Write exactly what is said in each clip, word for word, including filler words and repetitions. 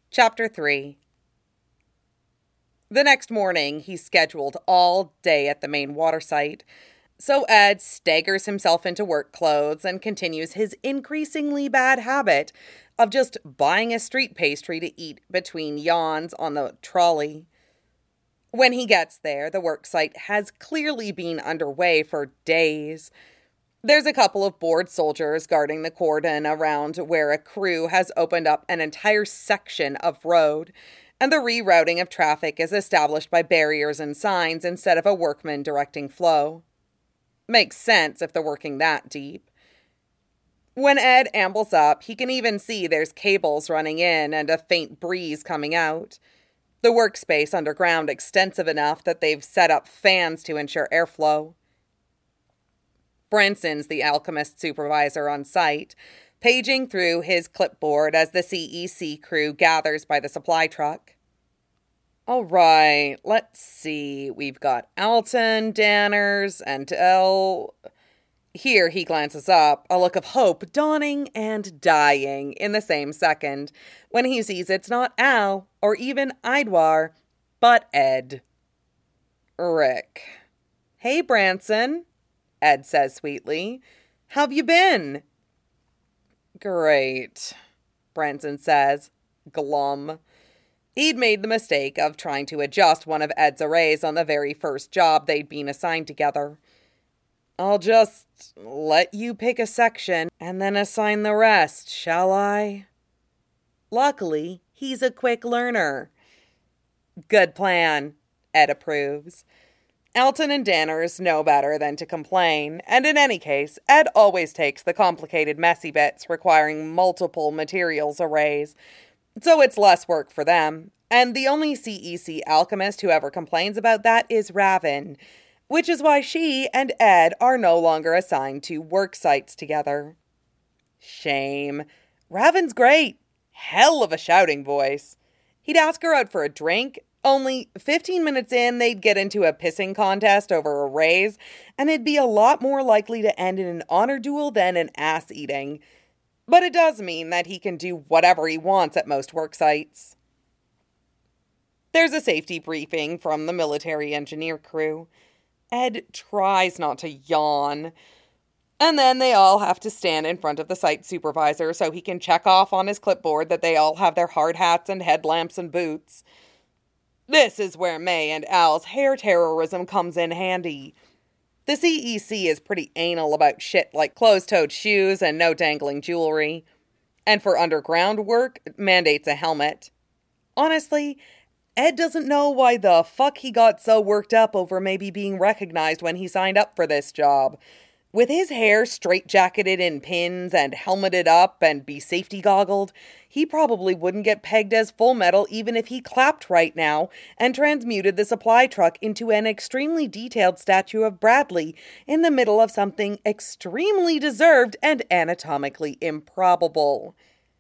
Chapter three. The next morning, he's scheduled all day at the main water site, so Ed staggers himself into work clothes and continues his increasingly bad habit of just buying a street pastry to eat between yawns on the trolley. When he gets there, the work site has clearly been underway for days. There's a couple of bored soldiers guarding the cordon around where a crew has opened up an entire section of road, and the rerouting of traffic is established by barriers and signs instead of a workman directing flow. Makes sense if they're working that deep. When Ed ambles up, he can even see there's cables running in and a faint breeze coming out. The workspace underground extensive enough that they've set up fans to ensure airflow. Branson's the alchemist supervisor on site, paging through his clipboard as the C E C crew gathers by the supply truck. All right, let's see. We've got Alton, Danners, and El... Here he glances up, a look of hope dawning and dying in the same second, when he sees it's not Al, or even Idwar, but Ed. Rick. Hey, Branson, Ed says sweetly. How've you been? Great, Branson says, glum. He'd made the mistake of trying to adjust one of Ed's arrays on the very first job they'd been assigned together. I'll just let you pick a section and then assign the rest, shall I? Luckily, he's a quick learner. Good plan, Ed approves. Alton and Danners know better than to complain, and in any case, Ed always takes the complicated messy bits requiring multiple materials arrays, so it's less work for them, and the only C E C alchemist who ever complains about that is Raven, which is why she and Ed are no longer assigned to work sites together. Shame. Raven's great. Hell of a shouting voice. He'd ask her out for a drink, only fifteen minutes in they'd get into a pissing contest over a raise, and it'd be a lot more likely to end in an honor duel than an ass-eating. But it does mean that he can do whatever he wants at most work sites. There's a safety briefing from the military engineer crew. Ed tries not to yawn. And then they all have to stand in front of the site supervisor so he can check off on his clipboard that they all have their hard hats and headlamps and boots. This is where May and Al's hair terrorism comes in handy. The C E C is pretty anal about shit like closed-toed shoes and no dangling jewelry. And for underground work, mandates a helmet. Honestly, Ed doesn't know why the fuck he got so worked up over maybe being recognized when he signed up for this job. With his hair straight-jacketed in pins and helmeted up and be safety-goggled, he probably wouldn't get pegged as Full Metal even if he clapped right now and transmuted the supply truck into an extremely detailed statue of Bradley in the middle of something extremely deserved and anatomically improbable.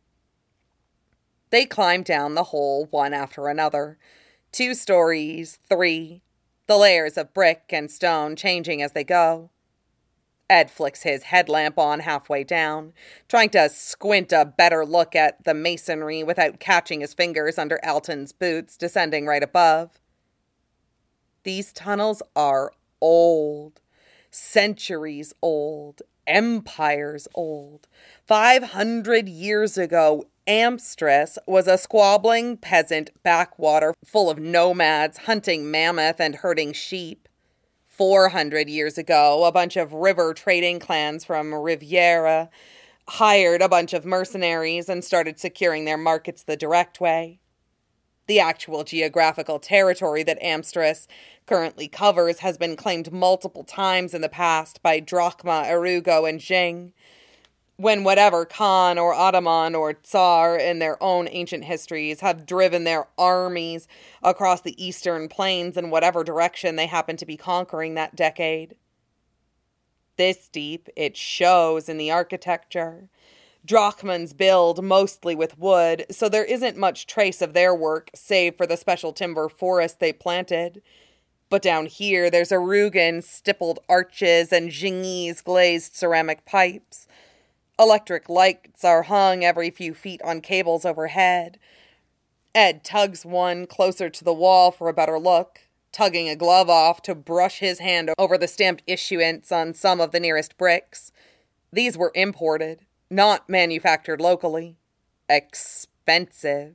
They climb down the hole one after another. Two stories, three, the layers of brick and stone changing as they go. Ed flicks his headlamp on halfway down, trying to squint a better look at the masonry without catching his fingers under Alton's boots descending right above. These tunnels are old, centuries old, empires old. Five hundred years ago, Amstress was a squabbling peasant backwater full of nomads hunting mammoth and herding sheep. Four hundred years ago, a bunch of river trading clans from Riviera hired a bunch of mercenaries and started securing their markets the direct way. The actual geographical territory that Amstress currently covers has been claimed multiple times in the past by Drachma, Erugo, and Jing, when whatever Khan or Ottoman or Tsar in their own ancient histories have driven their armies across the eastern plains in whatever direction they happen to be conquering that decade. This deep, it shows in the architecture. Drachmans build mostly with wood, so there isn't much trace of their work save for the special timber forest they planted. But down here there's Erugan stippled arches and Jingese glazed ceramic pipes. Electric lights are hung every few feet on cables overhead. Ed tugs one closer to the wall for a better look, tugging a glove off to brush his hand over the stamped issuance on some of the nearest bricks. These were imported, not manufactured locally. Expensive.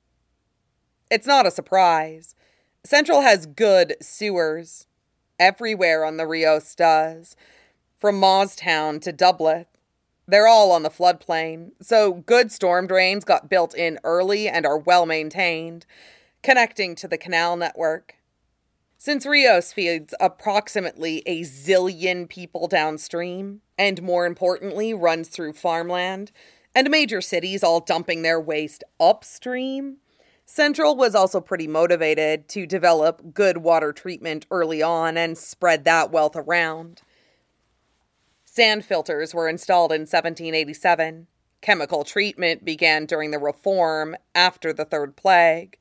It's not a surprise. Central has good sewers. Everywhere on the Rios does. From Mawstown to Dublin. They're all on the floodplain, so good storm drains got built in early and are well maintained, connecting to the canal network. Since Rios feeds approximately a zillion people downstream, and more importantly runs through farmland, and major cities all dumping their waste upstream, Central was also pretty motivated to develop good water treatment early on and spread that wealth around. Sand filters were installed in seventeen eighty-seven. Chemical treatment began during the Reform after the Third Plague.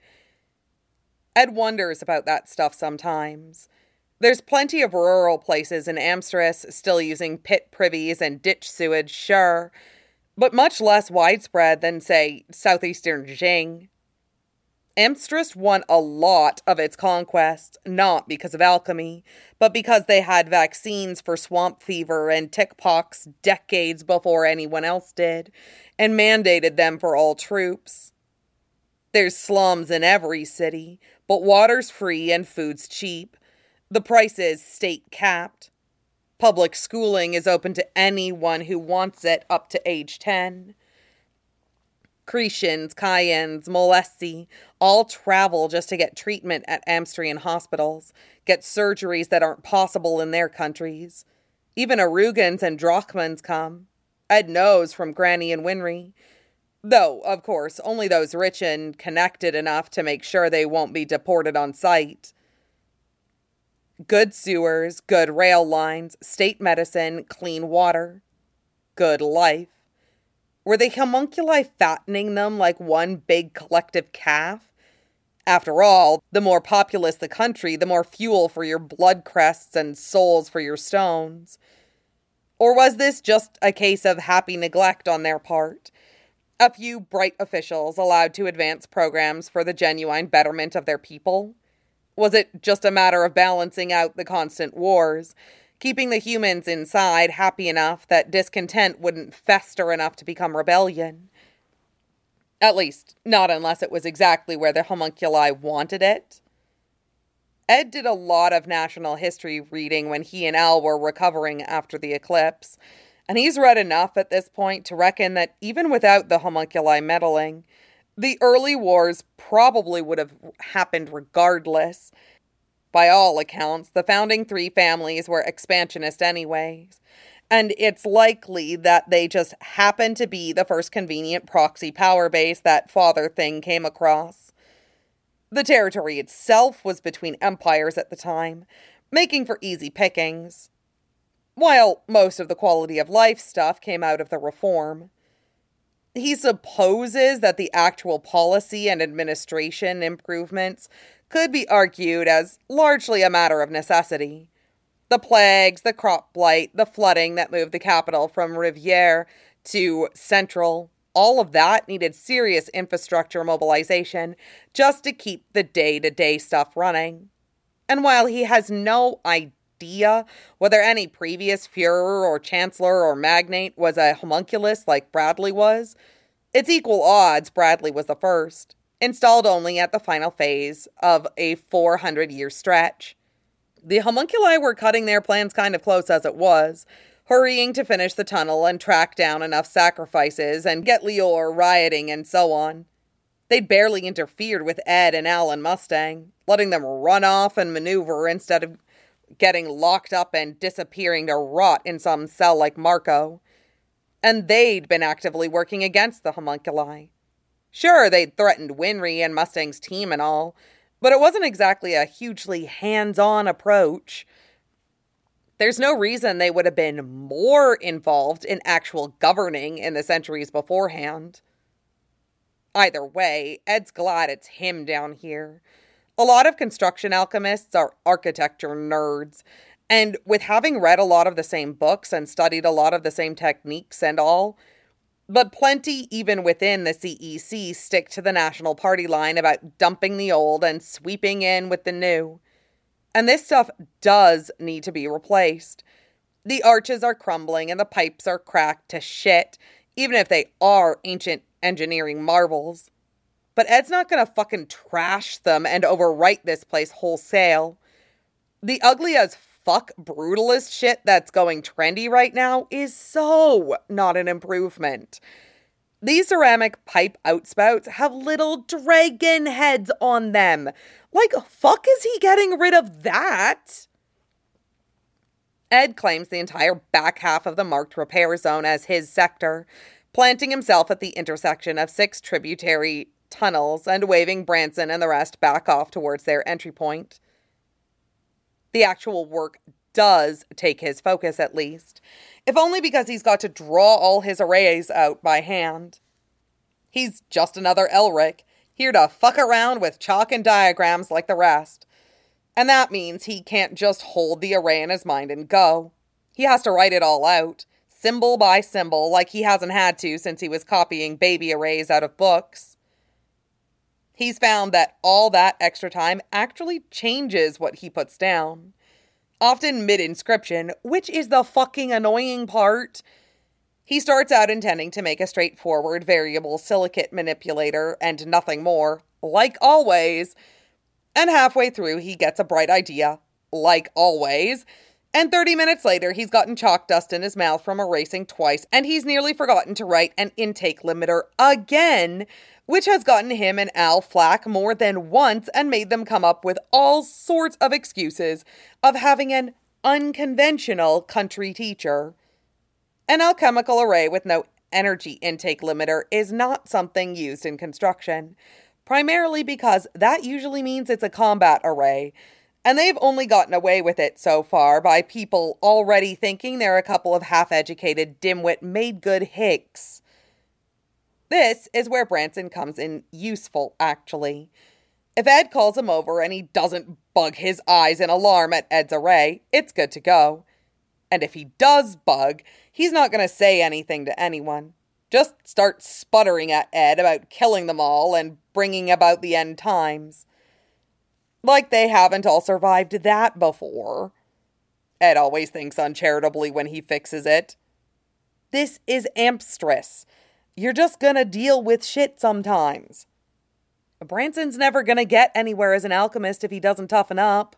Ed wonders about that stuff sometimes. There's plenty of rural places in Amsterdam still using pit privies and ditch sewage, sure, but much less widespread than, say, southeastern Jing. Amsterdam won a lot of its conquests, not because of alchemy, but because they had vaccines for swamp fever and tick-pox decades before anyone else did, and mandated them for all troops. There's slums in every city, but water's free and food's cheap. The price is state-capped. Public schooling is open to anyone who wants it up to age ten. Cretians, Cayennes, Molessi all travel just to get treatment at Amsterdam hospitals, get surgeries that aren't possible in their countries. Even Arugans and Drachmans come. Ed knows from Granny and Winry. Though, of course, only those rich and connected enough to make sure they won't be deported on sight. Good sewers, good rail lines, state medicine, clean water. Good life. Were the homunculi fattening them like one big collective calf? After all, the more populous the country, the more fuel for your blood crests and souls for your stones. Or was this just a case of happy neglect on their part? A few bright officials allowed to advance programs for the genuine betterment of their people? Was it just a matter of balancing out the constant wars, keeping the humans inside happy enough that discontent wouldn't fester enough to become rebellion? At least, not unless it was exactly where the homunculi wanted it. Ed did a lot of national history reading when he and Al were recovering after the eclipse, and he's read enough at this point to reckon that even without the homunculi meddling, the early wars probably would have happened regardless. By all accounts, the founding three families were expansionist anyways, and it's likely that they just happened to be the first convenient proxy power base that Father Thing came across. The territory itself was between empires at the time, making for easy pickings, while most of the quality of life stuff came out of the Reform. He supposes that the actual policy and administration improvements could be argued as largely a matter of necessity. The plagues, the crop blight, the flooding that moved the capital from Rivière to Central, all of that needed serious infrastructure mobilization just to keep the day-to-day stuff running. And while he has no idea whether any previous Führer or Chancellor or magnate was a homunculus like Bradley was, it's equal odds Bradley was the first, installed only at the final phase of a four hundred year stretch. The homunculi were cutting their plans kind of close as it was, hurrying to finish the tunnel and track down enough sacrifices and get Lior rioting and so on. They'd barely interfered with Ed and Al and Mustang, letting them run off and maneuver instead of getting locked up and disappearing to rot in some cell like Marco. And they'd been actively working against the homunculi. Sure, they'd threatened Winry and Mustang's team and all, but it wasn't exactly a hugely hands-on approach. There's no reason they would have been more involved in actual governing in the centuries beforehand. Either way, Ed's glad it's him down here. A lot of construction alchemists are architecture nerds, and with having read a lot of the same books and studied a lot of the same techniques and all, But plenty, even within the C E C, stick to the national party line about dumping the old and sweeping in with the new. And this stuff does need to be replaced. The arches are crumbling and the pipes are cracked to shit, even if they are ancient engineering marvels. But Ed's not gonna fucking trash them and overwrite this place wholesale. The ugly as fuck brutalist shit that's going trendy right now is so not an improvement. These ceramic pipe outspouts have little dragon heads on them. Like, fuck is he getting rid of that? Ed claims the entire back half of the marked repair zone as his sector, planting himself at the intersection of six tributary tunnels and waving Branson and the rest back off towards their entry point. The actual work does take his focus, at least, if only because he's got to draw all his arrays out by hand. He's just another Elric, here to fuck around with chalk and diagrams like the rest. And that means he can't just hold the array in his mind and go. He has to write it all out, symbol by symbol, like he hasn't had to since he was copying baby arrays out of books. He's found that all that extra time actually changes what he puts down. Often mid-inscription, which is the fucking annoying part. He starts out intending to make a straightforward variable silicate manipulator and nothing more, like always. And halfway through, he gets a bright idea, like always. And thirty minutes later, he's gotten chalk dust in his mouth from erasing twice, and he's nearly forgotten to write an intake limiter again, which has gotten him and Al flack more than once and made them come up with all sorts of excuses of having an unconventional country teacher. An alchemical array with no energy intake limiter is not something used in construction, primarily because that usually means it's a combat array, and they've only gotten away with it so far by people already thinking they're a couple of half-educated, dimwit, made-good hicks. This is where Branson comes in useful, actually. If Ed calls him over and he doesn't bug his eyes in alarm at Ed's array, it's good to go. And if he does bug, he's not going to say anything to anyone. Just start sputtering at Ed about killing them all and bringing about the end times. Like they haven't all survived that before. Ed always thinks uncharitably when he fixes it. This is Amstress. You're just gonna deal with shit sometimes. Branson's never gonna get anywhere as an alchemist if he doesn't toughen up.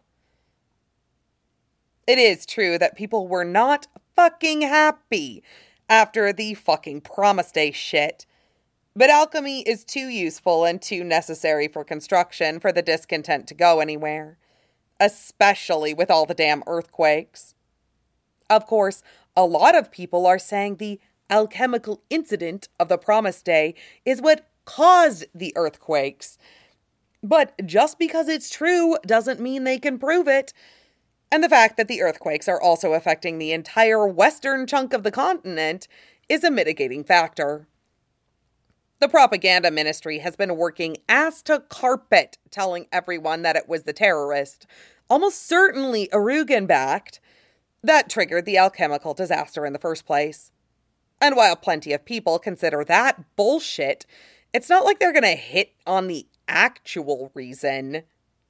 It is true that people were not fucking happy after the fucking Promise Day shit. But alchemy is too useful and too necessary for construction for the discontent to go anywhere. Especially with all the damn earthquakes. Of course, a lot of people are saying the alchemical incident of the Promise Day is what caused the earthquakes. But just because it's true doesn't mean they can prove it. And the fact that the earthquakes are also affecting the entire western chunk of the continent is a mitigating factor. The propaganda ministry has been working ass to carpet telling everyone that it was the terrorist, almost certainly Arugan-backed, that triggered the alchemical disaster in the first place. And while plenty of people consider that bullshit, it's not like they're going to hit on the actual reason.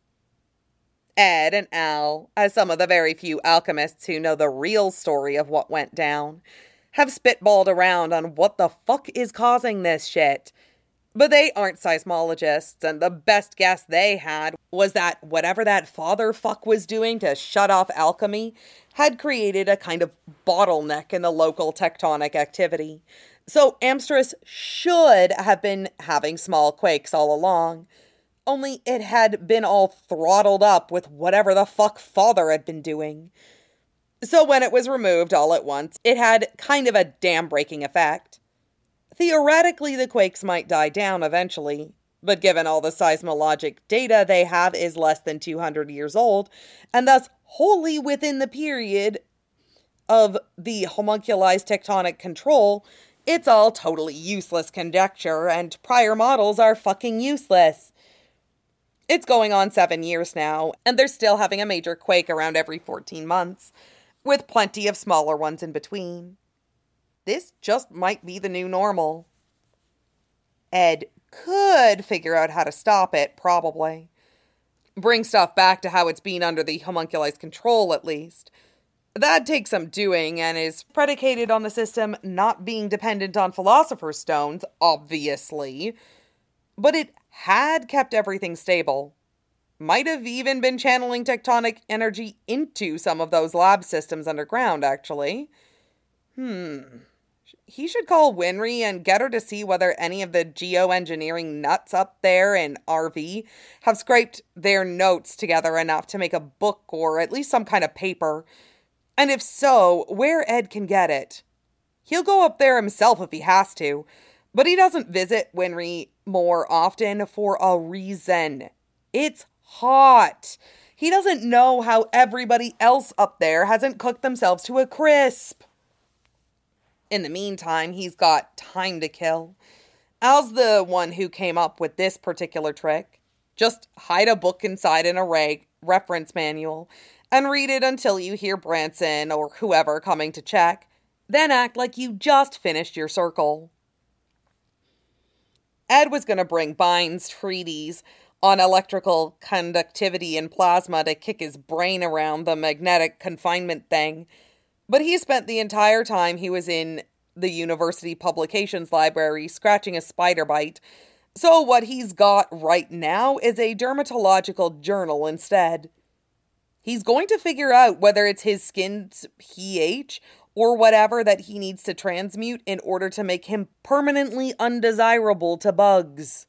Ed and Al, as some of the very few alchemists who know the real story of what went down, have spitballed around on what the fuck is causing this shit. But they aren't seismologists, and the best guess they had was that whatever that father fuck was doing to shut off alchemy had created a kind of bottleneck in the local tectonic activity. So Amstress should have been having small quakes all along, only it had been all throttled up with whatever the fuck father had been doing. So when it was removed all at once, it had kind of a dam-breaking effect. Theoretically, the quakes might die down eventually, but given all the seismologic data they have is less than two hundred years old, and thus wholly within the period of the homunculized tectonic control, it's all totally useless conjecture, and prior models are fucking useless. It's going on seven years now, and they're still having a major quake around every fourteen months, with plenty of smaller ones in between. This just might be the new normal. Ed could figure out how to stop it, probably. Bring stuff back to how it's been under the homunculi's control, at least. That takes some doing and is predicated on the system not being dependent on Philosopher's Stones, obviously. But it had kept everything stable. Might have even been channeling tectonic energy into some of those lab systems underground, actually. Hmm. He should call Winry and get her to see whether any of the geoengineering nuts up there in R V have scraped their notes together enough to make a book or at least some kind of paper. And if so, where Ed can get it. He'll go up there himself if he has to, but he doesn't visit Winry more often for a reason. It's hot. He doesn't know how everybody else up there hasn't cooked themselves to a crisp. In the meantime, he's got time to kill. Al's the one who came up with this particular trick. Just hide a book inside an array reference manual and read it until you hear Branson or whoever coming to check. Then act like you just finished your circle. Ed was going to bring Bynes' treatise on electrical conductivity and plasma to kick his brain around the magnetic confinement thing. But he spent the entire time he was in the university publications library scratching a spider bite. So what he's got right now is a dermatological journal instead. He's going to figure out whether it's his skin's pH or whatever that he needs to transmute in order to make him permanently undesirable to bugs.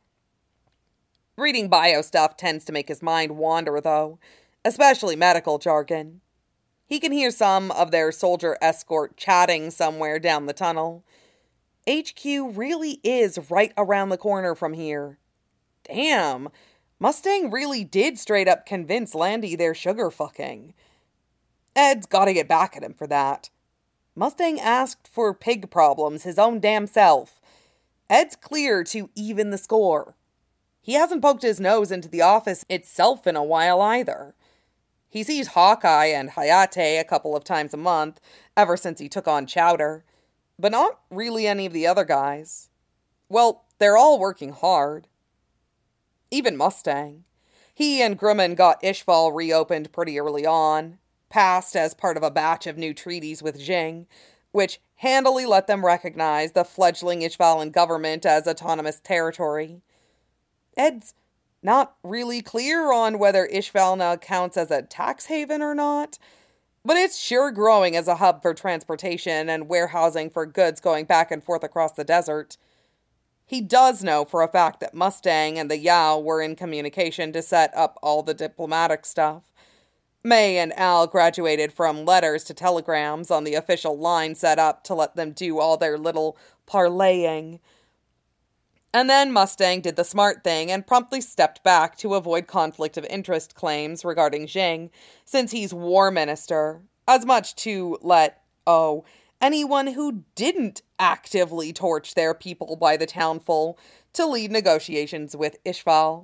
Reading bio stuff tends to make his mind wander, though, especially medical jargon. He can hear some of their soldier escort chatting somewhere down the tunnel. H Q really is right around the corner from here. Damn, Mustang really did straight up convince Landy they're sugar fucking. Ed's gotta get back at him for that. Mustang asked for pig problems his own damn self. Ed's clear to even the score. He hasn't poked his nose into the office itself in a while either. He sees Hawkeye and Hayate a couple of times a month, ever since he took on Chowder, but not really any of the other guys. Well, they're all working hard. Even Mustang. He and Grumman got Ishval reopened pretty early on, passed as part of a batch of new treaties with Jing, which handily let them recognize the fledgling Ishvalan government as autonomous territory. Ed's not really clear on whether Ishvalna counts as a tax haven or not, but it's sure growing as a hub for transportation and warehousing for goods going back and forth across the desert. He does know for a fact that Mustang and the Yao were in communication to set up all the diplomatic stuff. May and Al graduated from letters to telegrams on the official line set up to let them do all their little parlaying. And then Mustang did the smart thing and promptly stepped back to avoid conflict of interest claims regarding Jing, since he's war minister, as much to let, oh, anyone who didn't actively torch their people by the townful to lead negotiations with Ishval.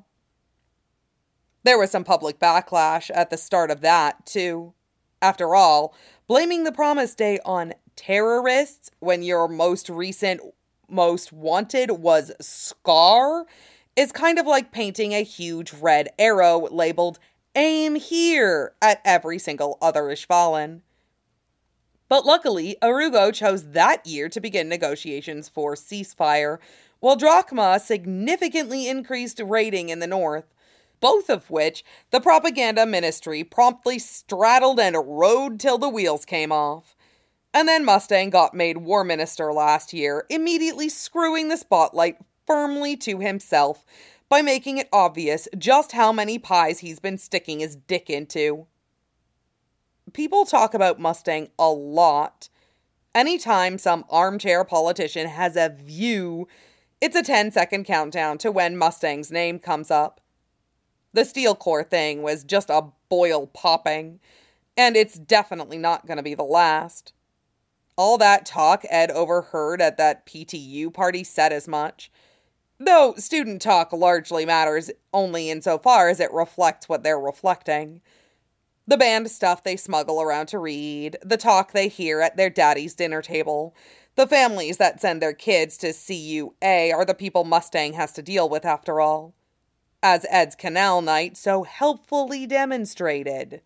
There was some public backlash at the start of that, too. After all, blaming the Promise Day on terrorists when your most recent most wanted was Scar is kind of like painting a huge red arrow labeled "Aim Here" at every single other Ishvalan. But luckily, Arugo chose that year to begin negotiations for ceasefire, while Drachma significantly increased raiding in the north, both of which the propaganda ministry promptly straddled and rode till the wheels came off. And then Mustang got made war minister last year, immediately screwing the spotlight firmly to himself by making it obvious just how many pies he's been sticking his dick into. People talk about Mustang a lot. Anytime some armchair politician has a view, it's a ten-second countdown to when Mustang's name comes up. The Steel Corps thing was just a boil popping, and it's definitely not going to be the last. All that talk Ed overheard at that P T U party said as much, though student talk largely matters only insofar as it reflects what they're reflecting. The band stuff they smuggle around to read, the talk they hear at their daddy's dinner table, the families that send their kids to C U A are the people Mustang has to deal with after all. As Ed's canal night so helpfully demonstrated.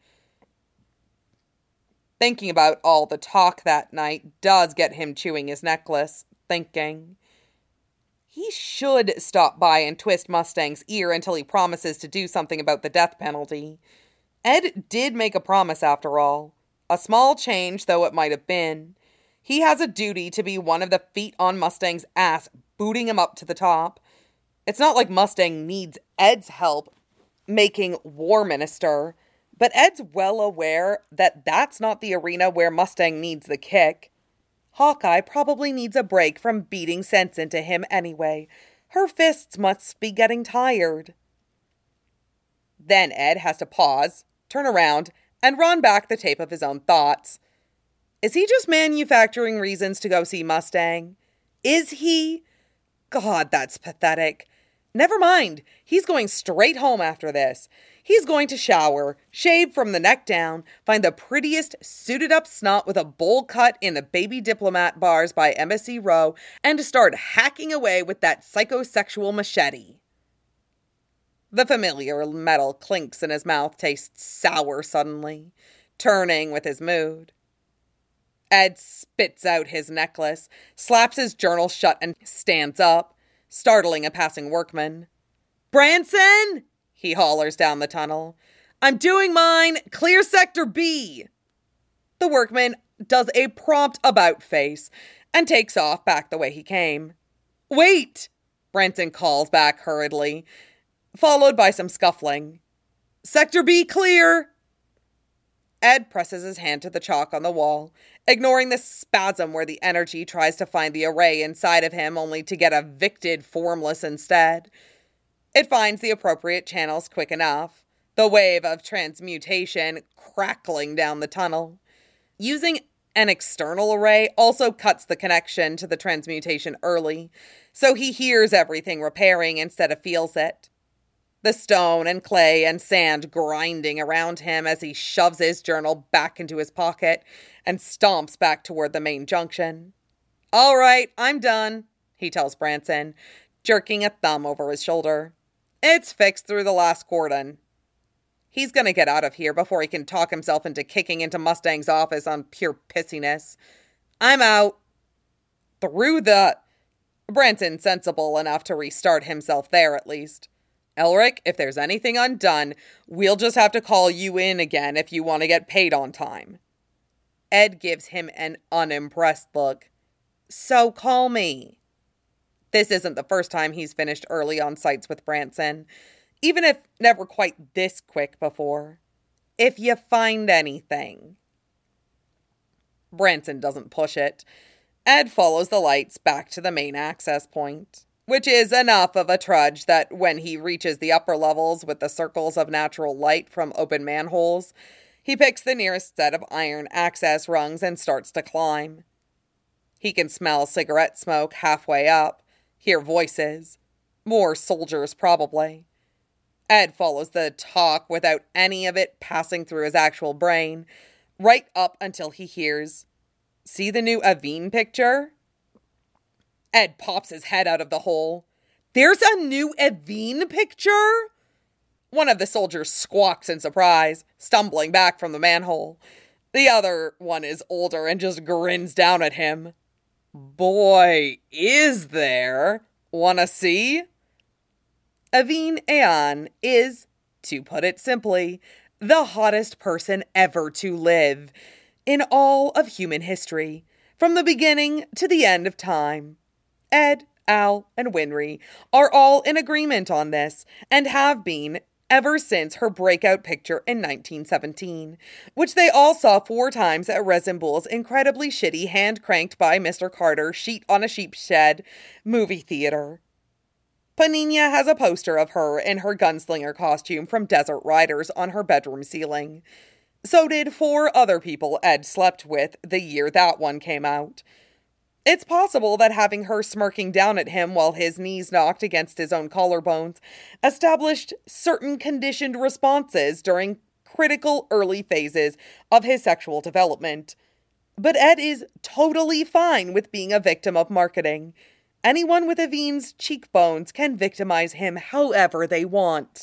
Thinking about all the talk that night does get him chewing his necklace, thinking. He should stop by and twist Mustang's ear until he promises to do something about the death penalty. Ed did make a promise after all. A small change though it might have been. He has a duty to be one of the feet on Mustang's ass, booting him up to the top. It's not like Mustang needs Ed's help making war minister, but Ed's well aware that that's not the arena where Mustang needs the kick. Hawkeye probably needs a break from beating sense into him anyway. Her fists must be getting tired. Then Ed has to pause, turn around, and run back the tape of his own thoughts. Is he just manufacturing reasons to go see Mustang? Is he? God, that's pathetic. Never mind. He's going straight home after this. He's going to shower, shave from the neck down, find the prettiest suited-up snot with a bowl cut in the Baby Diplomat bars by Embassy Row, and start hacking away with that psychosexual machete. The familiar metal clinks in his mouth tastes sour suddenly, turning with his mood. Ed spits out his necklace, slaps his journal shut, and stands up, startling a passing workman. "Branson!" he hollers down the tunnel. "I'm doing mine! Clear Sector B!" The workman does a prompt about face and takes off back the way he came. "Wait!" Branson calls back hurriedly, followed by some scuffling. "Sector B clear!" Ed presses his hand to the chalk on the wall, ignoring the spasm where the energy tries to find the array inside of him only to get evicted formless instead. It finds the appropriate channels quick enough, the wave of transmutation crackling down the tunnel. Using an external array also cuts the connection to the transmutation early, so he hears everything repairing instead of feels it. The stone and clay and sand grinding around him as he shoves his journal back into his pocket and stomps back toward the main junction. "All right, I'm done," he tells Branson, jerking a thumb over his shoulder. "It's fixed through the last cordon." He's gonna get out of here before he can talk himself into kicking into Mustang's office on pure pissiness. "I'm out." Through the... Branson sensible enough to restart himself there at least. "Elric, if there's anything undone, we'll just have to call you in again if you want to get paid on time." Ed gives him an unimpressed look. "So call me." This isn't the first time he's finished early on sites with Branson, even if never quite this quick before. "If you find anything." Branson doesn't push it. Ed follows the lights back to the main access point, which is enough of a trudge that when he reaches the upper levels with the circles of natural light from open manholes, he picks the nearest set of iron access rungs and starts to climb. He can smell cigarette smoke halfway up, hear voices. More soldiers, probably. Ed follows the talk without any of it passing through his actual brain, right up until he hears, "See the new Aveen picture?" Ed pops his head out of the hole. "There's a new Aveen picture?" One of the soldiers squawks in surprise, stumbling back from the manhole. The other one is older and just grins down at him. "Boy, is there? Wanna see?" Aveen Ayan is, to put it simply, the hottest person ever to live, in all of human history, from the beginning to the end of time. Ed, Al, and Winry are all in agreement on this, and have been ever since her breakout picture in nineteen seventeen, which they all saw four times at Resin Bull's incredibly shitty hand-cranked by Mister Carter sheet-on-a-sheep-shed movie theater. Panina has a poster of her in her gunslinger costume from Desert Riders on her bedroom ceiling. So did four other people Ed slept with the year that one came out. It's possible that having her smirking down at him while his knees knocked against his own collarbones established certain conditioned responses during critical early phases of his sexual development. But Ed is totally fine with being a victim of marketing. Anyone with Aveen's cheekbones can victimize him however they want.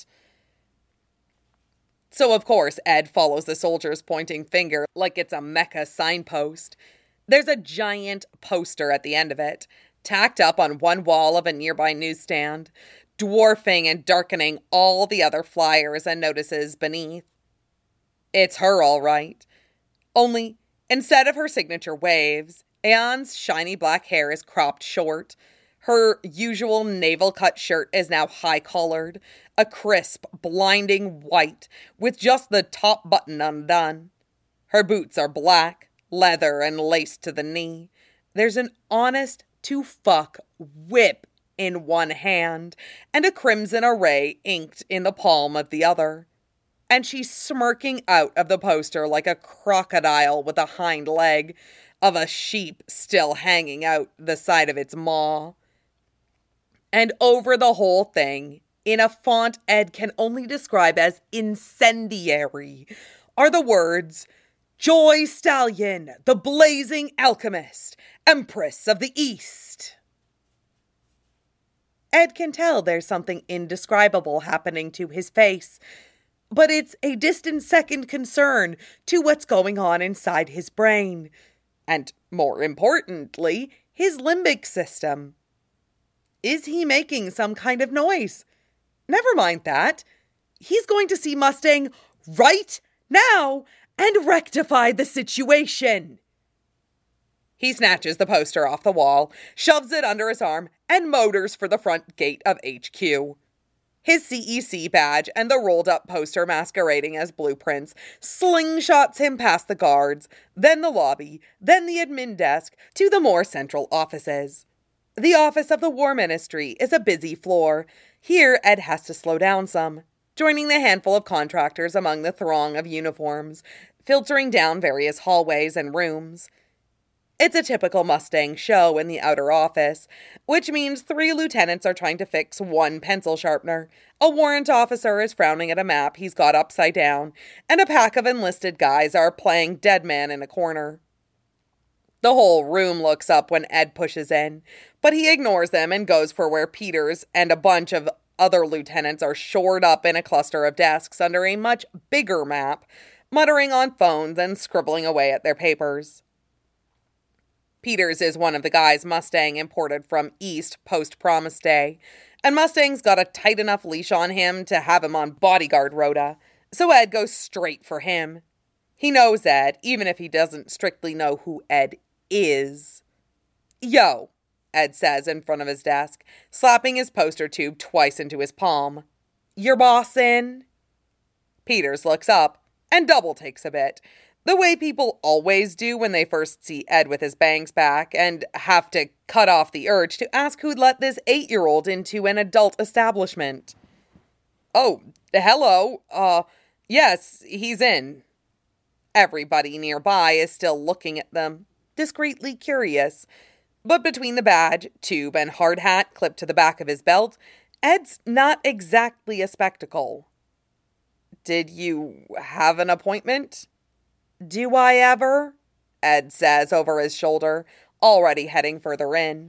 So, of course, Ed follows the soldier's pointing finger like it's a Mecca signpost. There's a giant poster at the end of it, tacked up on one wall of a nearby newsstand, dwarfing and darkening all the other flyers and notices beneath. It's her, all right. Only, instead of her signature waves, Aeon's shiny black hair is cropped short. Her usual navel-cut shirt is now high-collared, a crisp, blinding white, with just the top button undone. Her boots are black, leather, and laced to the knee. There's an honest-to-fuck whip in one hand, and a crimson array inked in the palm of the other. And she's smirking out of the poster like a crocodile with a hind leg of a sheep still hanging out the side of its maw. And over the whole thing, in a font Ed can only describe as incendiary, are the words, "Joy Stallion, the blazing alchemist, Empress of the East." Ed can tell there's something indescribable happening to his face, but it's a distant second concern to what's going on inside his brain, and more importantly, his limbic system. Is he making some kind of noise? Never mind that. He's going to see Mustang right now and rectify the situation. He snatches the poster off the wall, shoves it under his arm, and motors for the front gate of H Q. His C E C badge and the rolled-up poster masquerading as blueprints slingshots him past the guards, then the lobby, then the admin desk, to the more central offices. The office of the War Ministry is a busy floor. Here, Ed has to slow down some, joining the handful of contractors among the throng of uniforms, filtering down various hallways and rooms. It's a typical Mustang show in the outer office, which means three lieutenants are trying to fix one pencil sharpener, a warrant officer is frowning at a map he's got upside down, and a pack of enlisted guys are playing dead man in a corner. The whole room looks up when Ed pushes in, but he ignores them and goes for where Peters and a bunch of other lieutenants are shored up in a cluster of desks under a much bigger map, muttering on phones and scribbling away at their papers. Peters is one of the guys Mustang imported from East post-Promise Day, and Mustang's got a tight enough leash on him to have him on bodyguard rota, so Ed goes straight for him. He knows Ed, even if he doesn't strictly know who Ed is. "Yo," Ed says in front of his desk, slapping his poster tube twice into his palm. "Your boss in?" Peters looks up and double takes a bit, the way people always do when they first see Ed with his bangs back and have to cut off the urge to ask who'd let this eight-year-old into an adult establishment. "Oh, hello. Uh, yes, he's in." Everybody nearby is still looking at them, discreetly curious. But between the badge, tube, and hard hat clipped to the back of his belt, Ed's not exactly a spectacle. "Did you have an appointment?" "Do I ever?" Ed says over his shoulder, already heading further in.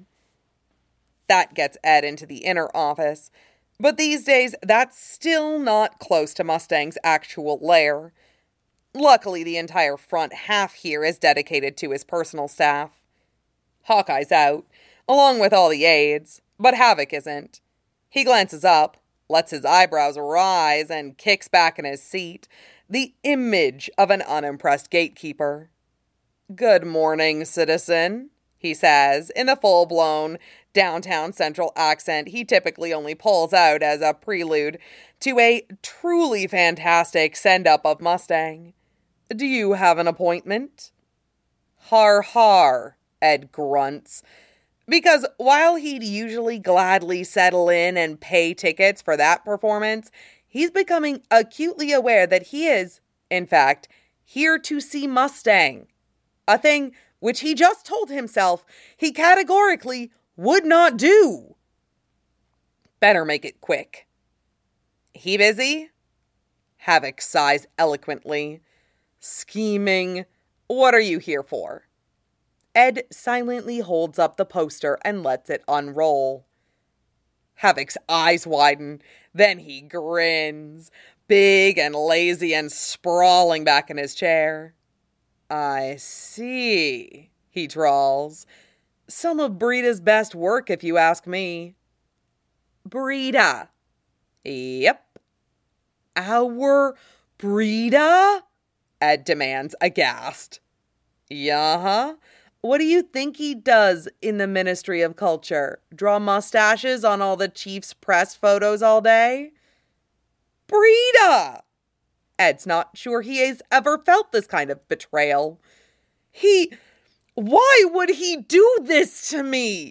That gets Ed into the inner office, but these days that's still not close to Mustang's actual lair. Luckily, the entire front half here is dedicated to his personal staff. Hawkeye's out, along with all the aides, but Havoc isn't. He glances up, lets his eyebrows rise, and kicks back in his seat, the image of an unimpressed gatekeeper. "Good morning, citizen," he says, in the full-blown downtown central accent he typically only pulls out as a prelude to a truly fantastic send-up of Mustang. "Do you have an appointment?" "Har har," Ed grunts, because while he'd usually gladly settle in and pay tickets for that performance, he's becoming acutely aware that he is, in fact, here to see Mustang, a thing which he just told himself he categorically would not do. Better make it quick. "He busy?" Havoc sighs eloquently. Scheming. What are you here for? Ed silently holds up the poster and lets it unroll. Havoc's eyes widen. Then he grins, big and lazy and sprawling back in his chair. I see, he drawls. Some of Brida's best work, if you ask me. Brida. Yep. Our Brida? Ed demands, aghast. Yeah-huh. What do you think he does in the Ministry of Culture? Draw mustaches on all the chief's press photos all day? Brida! Ed's not sure he has ever felt this kind of betrayal. He... Why would he do this to me?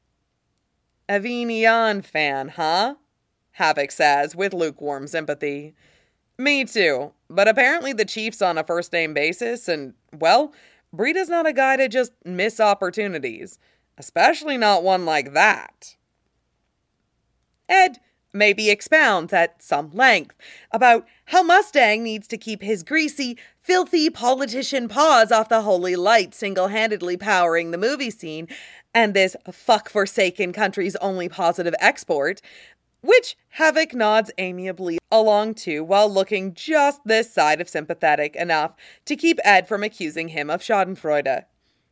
Avignon fan, huh? Havoc says with lukewarm sympathy. Me too, but apparently the chief's on a first-name basis, and, well, Brida's not a guy to just miss opportunities, especially not one like that. Ed maybe expounds at some length about how Mustang needs to keep his greasy, filthy politician paws off the holy light single-handedly powering the movie scene, and this fuck-forsaken country's only positive export, which Havoc nods amiably along to while looking just this side of sympathetic enough to keep Ed from accusing him of schadenfreude.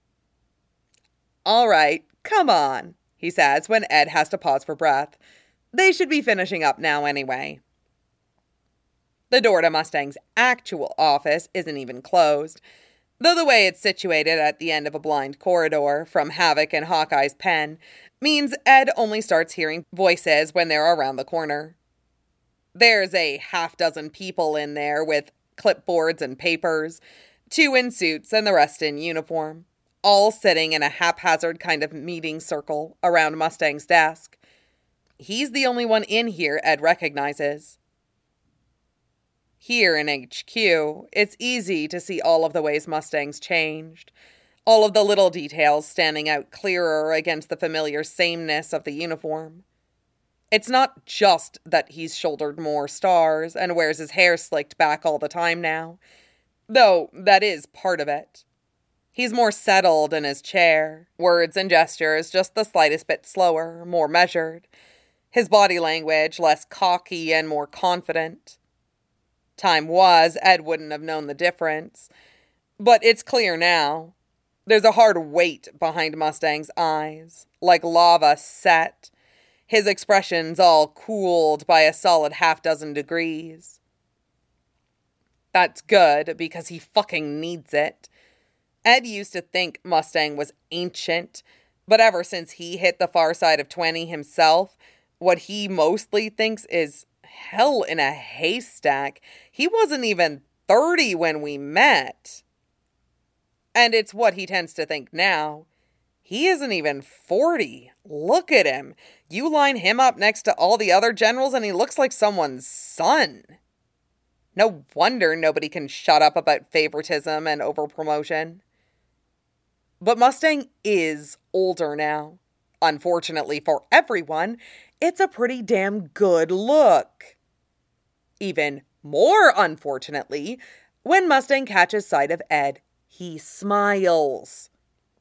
All right, come on, he says when Ed has to pause for breath. They should be finishing up now anyway. The door to Mustang's actual office isn't even closed, though the way it's situated at the end of a blind corridor from Havoc and Hawkeye's pen means Ed only starts hearing voices when they're around the corner. There's a half dozen people in there with clipboards and papers, two in suits and the rest in uniform, all sitting in a haphazard kind of meeting circle around Mustang's desk. He's the only one in here Ed recognizes. Here in H Q, it's easy to see all of the ways Mustang's changed, all of the little details standing out clearer against the familiar sameness of the uniform. It's not just that he's shouldered more stars and wears his hair slicked back all the time now, though that is part of it. He's more settled in his chair, words and gestures just the slightest bit slower, more measured, his body language less cocky and more confident. Time was, Ed wouldn't have known the difference, but it's clear now. There's a hard weight behind Mustang's eyes, like lava set, his expressions all cooled by a solid half dozen degrees. That's good, because he fucking needs it. Ed used to think Mustang was ancient, but ever since he hit the far side of twenty himself, what he mostly thinks is hell in a haystack. He wasn't even thirty when we met. And it's what he tends to think now. He isn't even forty. Look at him. You line him up next to all the other generals and he looks like someone's son. No wonder nobody can shut up about favoritism and overpromotion. But Mustang is older now. Unfortunately for everyone, it's a pretty damn good look. Even more unfortunately, when Mustang catches sight of Ed, he smiles.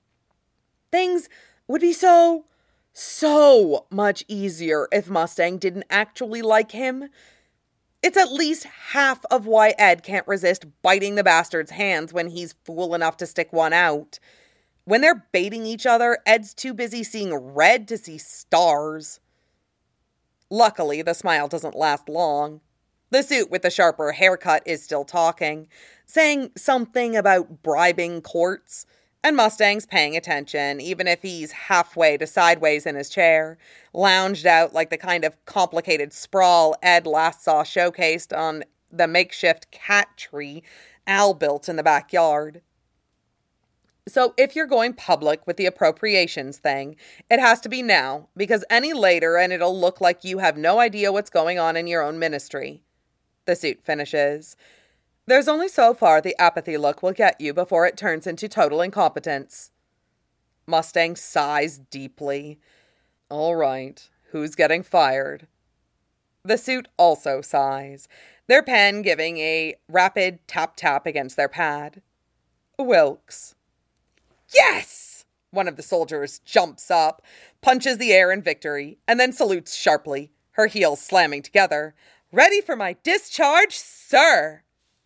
Things would be so, so much easier if Mustang didn't actually like him. It's at least half of why Ed can't resist biting the bastard's hands when he's fool enough to stick one out. When they're baiting each other, Ed's too busy seeing red to see stars. Luckily, the smile doesn't last long. The suit with the sharper haircut is still talking, saying something about bribing courts, and Mustang's paying attention, even if he's halfway to sideways in his chair, lounged out like the kind of complicated sprawl Ed last saw showcased on the makeshift cat tree Al built in the backyard. So if you're going public with the appropriations thing, it has to be now, because any later and it'll look like you have no idea what's going on in your own ministry. The suit finishes. There's only so far the apathy look will get you before it turns into total incompetence. Mustang sighs deeply. All right, who's getting fired? The suit also sighs, their pen giving a rapid tap-tap against their pad. Wilkes. Yes! One of the soldiers jumps up, punches the air in victory, and then salutes sharply, her heels slamming together. Ready for my discharge, sir!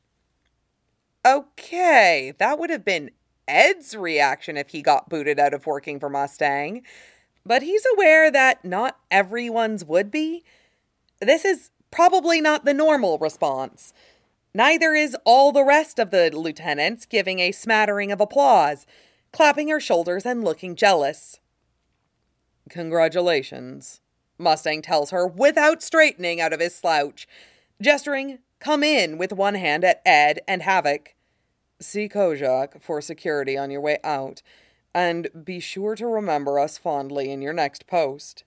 Okay, that would have been Ed's reaction if he got booted out of working for Mustang. But he's aware that not everyone's would be. This is probably not the normal response. Neither is all the rest of the lieutenants giving a smattering of applause, clapping her shoulders and looking jealous. Congratulations, Mustang tells her without straightening out of his slouch, gesturing come in with one hand at Ed and Havoc. See Kojak for security on your way out, and be sure to remember us fondly in your next post.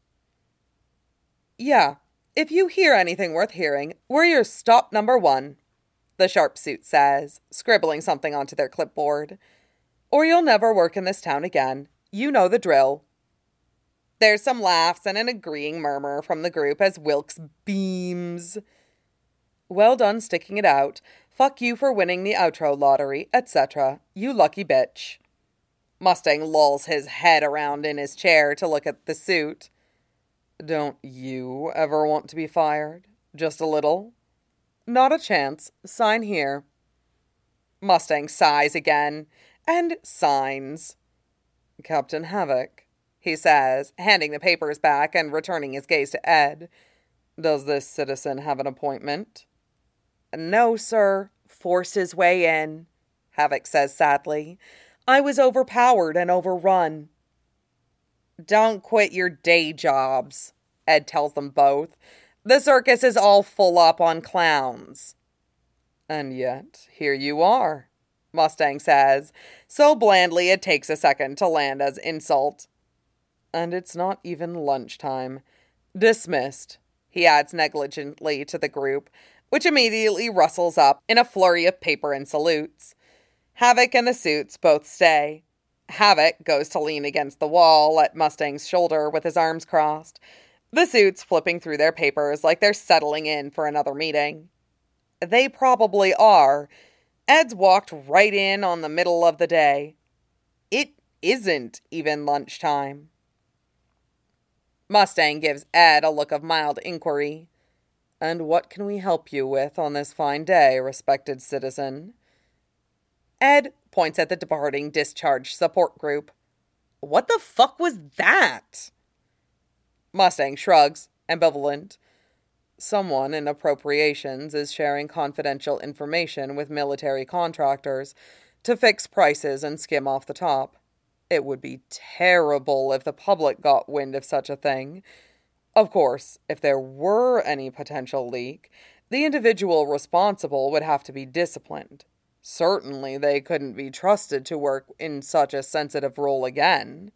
Yeah, if you hear anything worth hearing, we're your stop number one, the sharp suit says, scribbling something onto their clipboard. Or you'll never work in this town again. You know the drill. There's some laughs and an agreeing murmur from the group as Wilkes beams. Well done sticking it out. Fuck you for winning the outro lottery, et cetera. You lucky bitch. Mustang lolls his head around in his chair to look at the suit. Don't you ever want to be fired? Just a little? Not a chance. Sign here. Mustang sighs again, and signs. Captain Havoc, he says, handing the papers back and returning his gaze to Ed. Does this citizen have an appointment? No, sir. Forced his way in, Havoc says sadly. I was overpowered and overrun. Don't quit your day jobs, Ed tells them both. The circus is all full up on clowns. And yet, here you are, Mustang says, so blandly it takes a second to land as insult. And it's not even lunchtime. Dismissed, he adds negligently to the group, which immediately rustles up in a flurry of paper and salutes. Havoc and the suits both stay. Havoc goes to lean against the wall at Mustang's shoulder with his arms crossed, the suits flipping through their papers like they're settling in for another meeting. They probably are. Ed's walked right in on the middle of the day. It isn't even lunchtime. Mustang gives Ed a look of mild inquiry. And what can we help you with on this fine day, respected citizen? Ed points at the departing discharge support group. What the fuck was that? Mustang shrugs, ambivalent. Someone in appropriations is sharing confidential information with military contractors to fix prices and skim off the top. It would be terrible if the public got wind of such a thing. Of course, if there were any potential leak, the individual responsible would have to be disciplined. Certainly they couldn't be trusted to work in such a sensitive role again.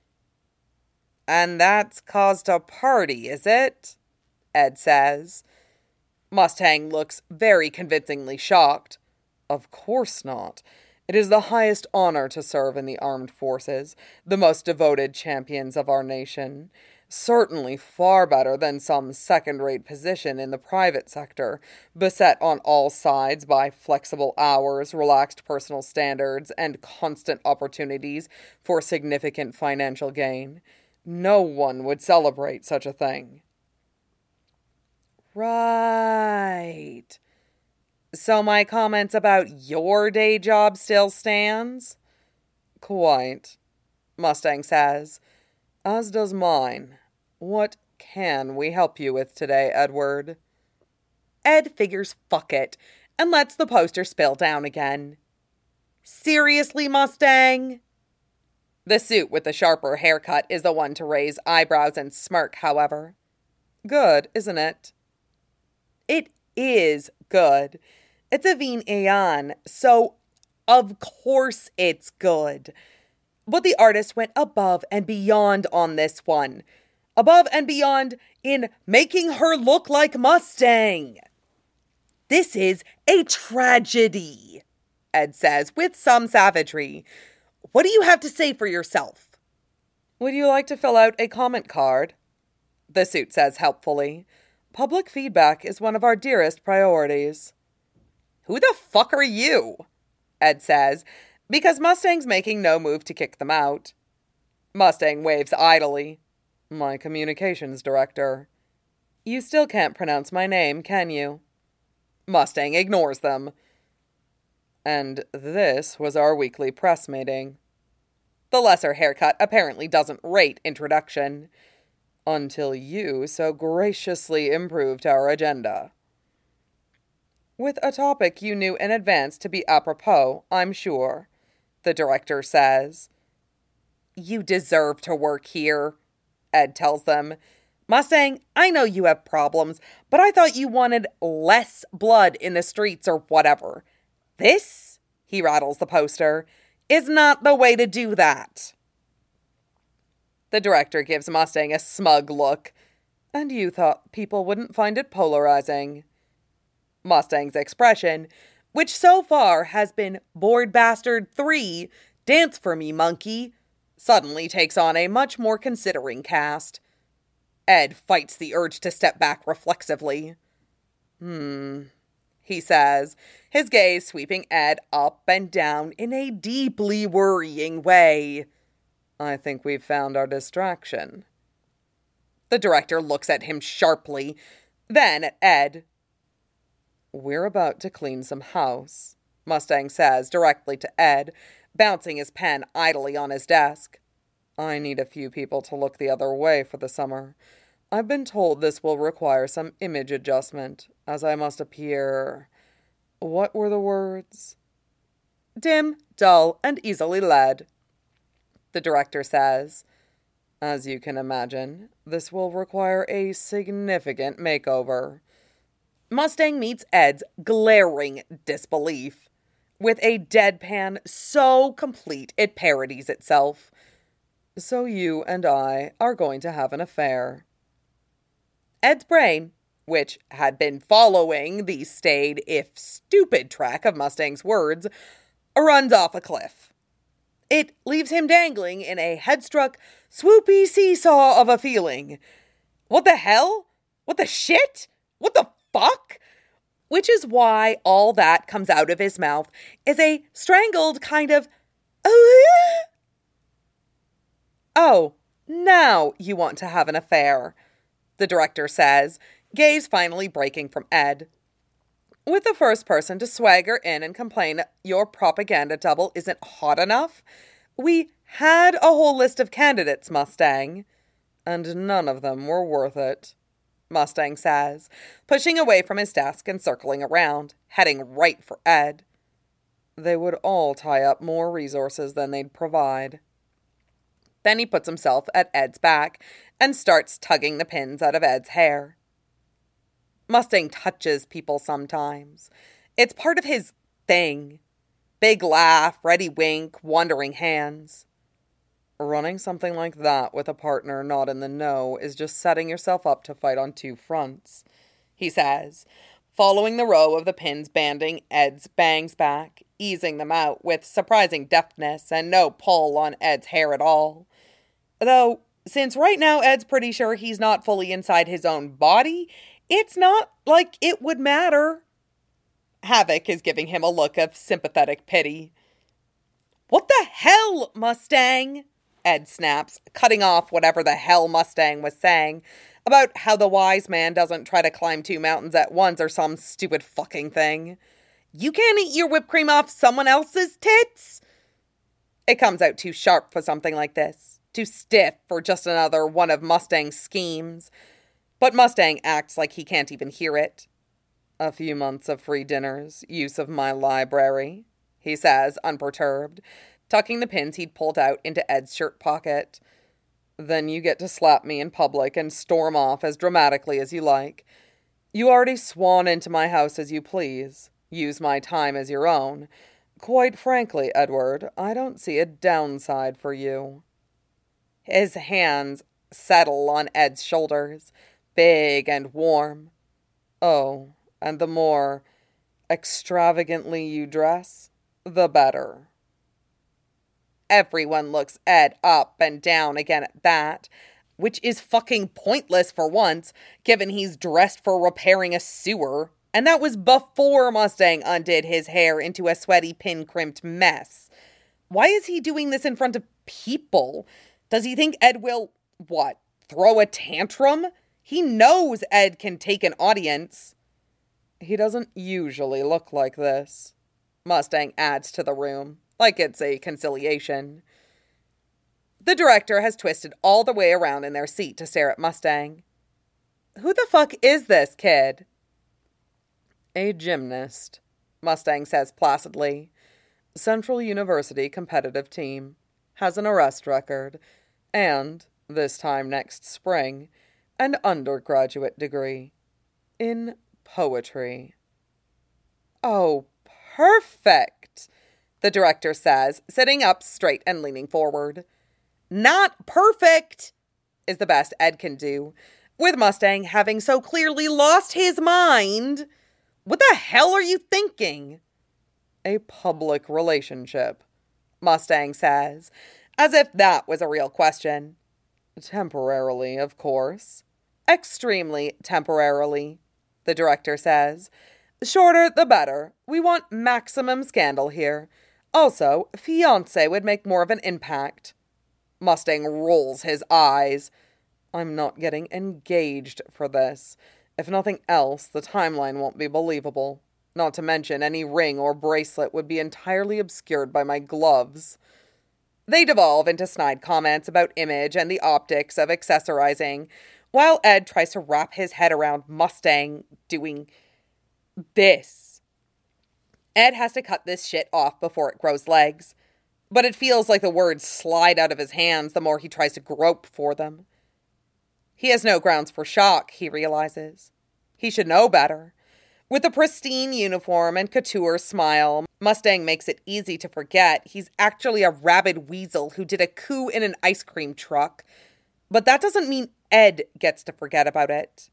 And that's caused a party, is it? Ed says. Mustang looks very convincingly shocked. Of course not. It is the highest honor to serve in the armed forces, the most devoted champions of our nation. Certainly far better than some second-rate position in the private sector, beset on all sides by flexible hours, relaxed personal standards, and constant opportunities for significant financial gain. No one would celebrate such a thing. Right. So my comments about your day job still stands? Quite, Mustang says, as does mine. What can we help you with today, Edward? Ed figures fuck it and lets the poster spill down again. Seriously, Mustang? The suit with the sharper haircut is the one to raise eyebrows and smirk, however. Good, isn't it? It is good. It's a Veen Aeon, so of course it's good. But the artist went above and beyond on this one. Above and beyond in making her look like Mustang. This is a tragedy, Ed says with some savagery. What do you have to say for yourself? Would you like to fill out a comment card? The suit says helpfully. Public feedback is one of our dearest priorities. Who the fuck are you? Ed says, because Mustang's making no move to kick them out. Mustang waves idly. My communications director. You still can't pronounce my name, can you? Mustang ignores them. And this was our weekly press meeting. The lesser haircut apparently doesn't rate introduction. Until you so graciously improved our agenda. With a topic you knew in advance to be apropos, I'm sure, the director says. You deserve to work here, Ed tells them. Mustang, I know you have problems, but I thought you wanted less blood in the streets or whatever. This, he rattles the poster, is not the way to do that. The director gives Mustang a smug look. And you thought people wouldn't find it polarizing. Mustang's expression, which so far has been Bored Bastard three, Dance for Me Monkey, suddenly takes on a much more considering cast. Ed fights the urge to step back reflexively. Hmm, he says, his gaze sweeping Ed up and down in a deeply worrying way. I think we've found our distraction. The director looks at him sharply, then at Ed. We're about to clean some house, Mustang says directly to Ed, bouncing his pen idly on his desk. I need a few people to look the other way for the summer. I've been told this will require some image adjustment, as I must appear... What were the words? Dim, dull, and easily led. The director says, as you can imagine, this will require a significant makeover. Mustang meets Ed's glaring disbelief, with a deadpan so complete it parodies itself. So you and I are going to have an affair. Ed's brain, which had been following the staid, if stupid track of Mustang's words, runs off a cliff. It leaves him dangling in a headstruck, swoopy seesaw of a feeling. What the hell? What the shit? What the fuck? Which is why all that comes out of his mouth is a strangled kind of, oh, now you want to have an affair, the director says, gaze finally breaking from Ed. With the first person to swagger in and complain your propaganda double isn't hot enough, we had a whole list of candidates, Mustang, and none of them were worth it, Mustang says, pushing away from his desk and circling around, heading right for Ed. They would all tie up more resources than they'd provide. Then he puts himself at Ed's back and starts tugging the pins out of Ed's hair. Mustang touches people sometimes. It's part of his thing. Big laugh, ready wink, wandering hands. Running something like that with a partner not in the know is just setting yourself up to fight on two fronts, he says, following the row of the pins banding Ed's bangs back, easing them out with surprising deftness and no pull on Ed's hair at all. Though, since right now Ed's pretty sure he's not fully inside his own body, it's not like it would matter. Havoc is giving him a look of sympathetic pity. What the hell, Mustang? Ed snaps, cutting off whatever the hell Mustang was saying about how the wise man doesn't try to climb two mountains at once or some stupid fucking thing. You can't eat your whipped cream off someone else's tits? It comes out too sharp for something like this, too stiff for just another one of Mustang's schemes. But Mustang acts like he can't even hear it. A few months of free dinners, use of my library, he says, unperturbed, tucking the pins he'd pulled out into Ed's shirt pocket. Then you get to slap me in public and storm off as dramatically as you like. You already swan into my house as you please. Use my time as your own. Quite frankly, Edward, I don't see a downside for you. His hands settle on Ed's shoulders, big and warm. Oh, and the more extravagantly you dress, the better. Everyone looks Ed up and down again at that, which is fucking pointless for once, given he's dressed for repairing a sewer. And that was before Mustang undid his hair into a sweaty, pin-crimped mess. Why is he doing this in front of people? Does he think Ed will, what, throw a tantrum? He knows Ed can take an audience. He doesn't usually look like this. Mustang adds to the room, like it's a conciliation. The director has twisted all the way around in their seat to stare at Mustang. Who the fuck is this kid? A gymnast, Mustang says placidly. Central University competitive team. Has an arrest record. And, this time next spring, an undergraduate degree. In poetry. Oh, perfect, the director says, sitting up straight and leaning forward. Not perfect, is the best Ed can do, with Mustang having so clearly lost his mind. What the hell are you thinking? A public relationship, Mustang says, as if that was a real question. Temporarily, of course. Extremely temporarily, the director says. Shorter the better. We want maximum scandal here. Also, fiancé would make more of an impact. Mustang rolls his eyes. I'm not getting engaged for this. If nothing else, the timeline won't be believable. Not to mention any ring or bracelet would be entirely obscured by my gloves. They devolve into snide comments about image and the optics of accessorizing, while Ed tries to wrap his head around Mustang doing this. Ed has to cut this shit off before it grows legs, but it feels like the words slide out of his hands the more he tries to grope for them. He has no grounds for shock, he realizes. He should know better. With a pristine uniform and couture smile, Mustang makes it easy to forget he's actually a rabid weasel who did a coup in an ice cream truck. But that doesn't mean Ed gets to forget about it.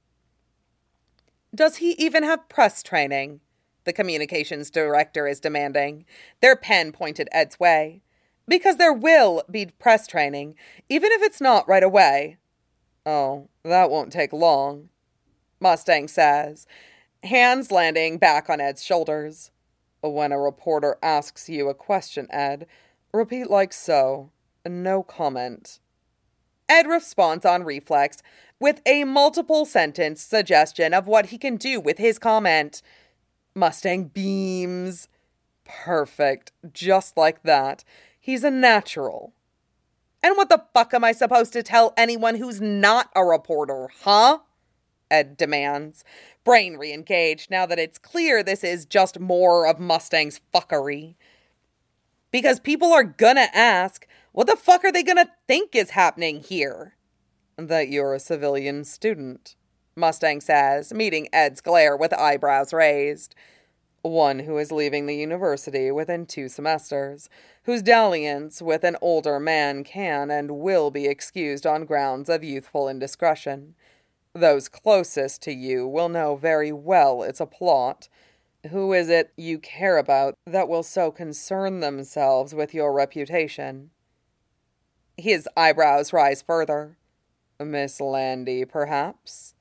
Does he even have press training? The communications director is demanding, their pen pointed Ed's way. Because there will be press training, even if it's not right away. Oh, that won't take long, Mustang says, hands landing back on Ed's shoulders. When a reporter asks you a question, Ed, repeat like so. No comment. Ed responds on reflex with a multiple-sentence suggestion of what he can do with his comment. Mustang beams. Perfect. Just like that. He's a natural. And what the fuck am I supposed to tell anyone who's not a reporter, huh? Ed demands, brain re-engaged now that it's clear this is just more of Mustang's fuckery. Because people are gonna ask, what the fuck are they gonna think is happening here? That you're a civilian student, Mustang says, meeting Ed's glare with eyebrows raised. One who is leaving the university within two semesters, whose dalliance with an older man can and will be excused on grounds of youthful indiscretion. Those closest to you will know very well it's a plot. Who is it you care about that will so concern themselves with your reputation? His eyebrows rise further. Miss Landy, perhaps?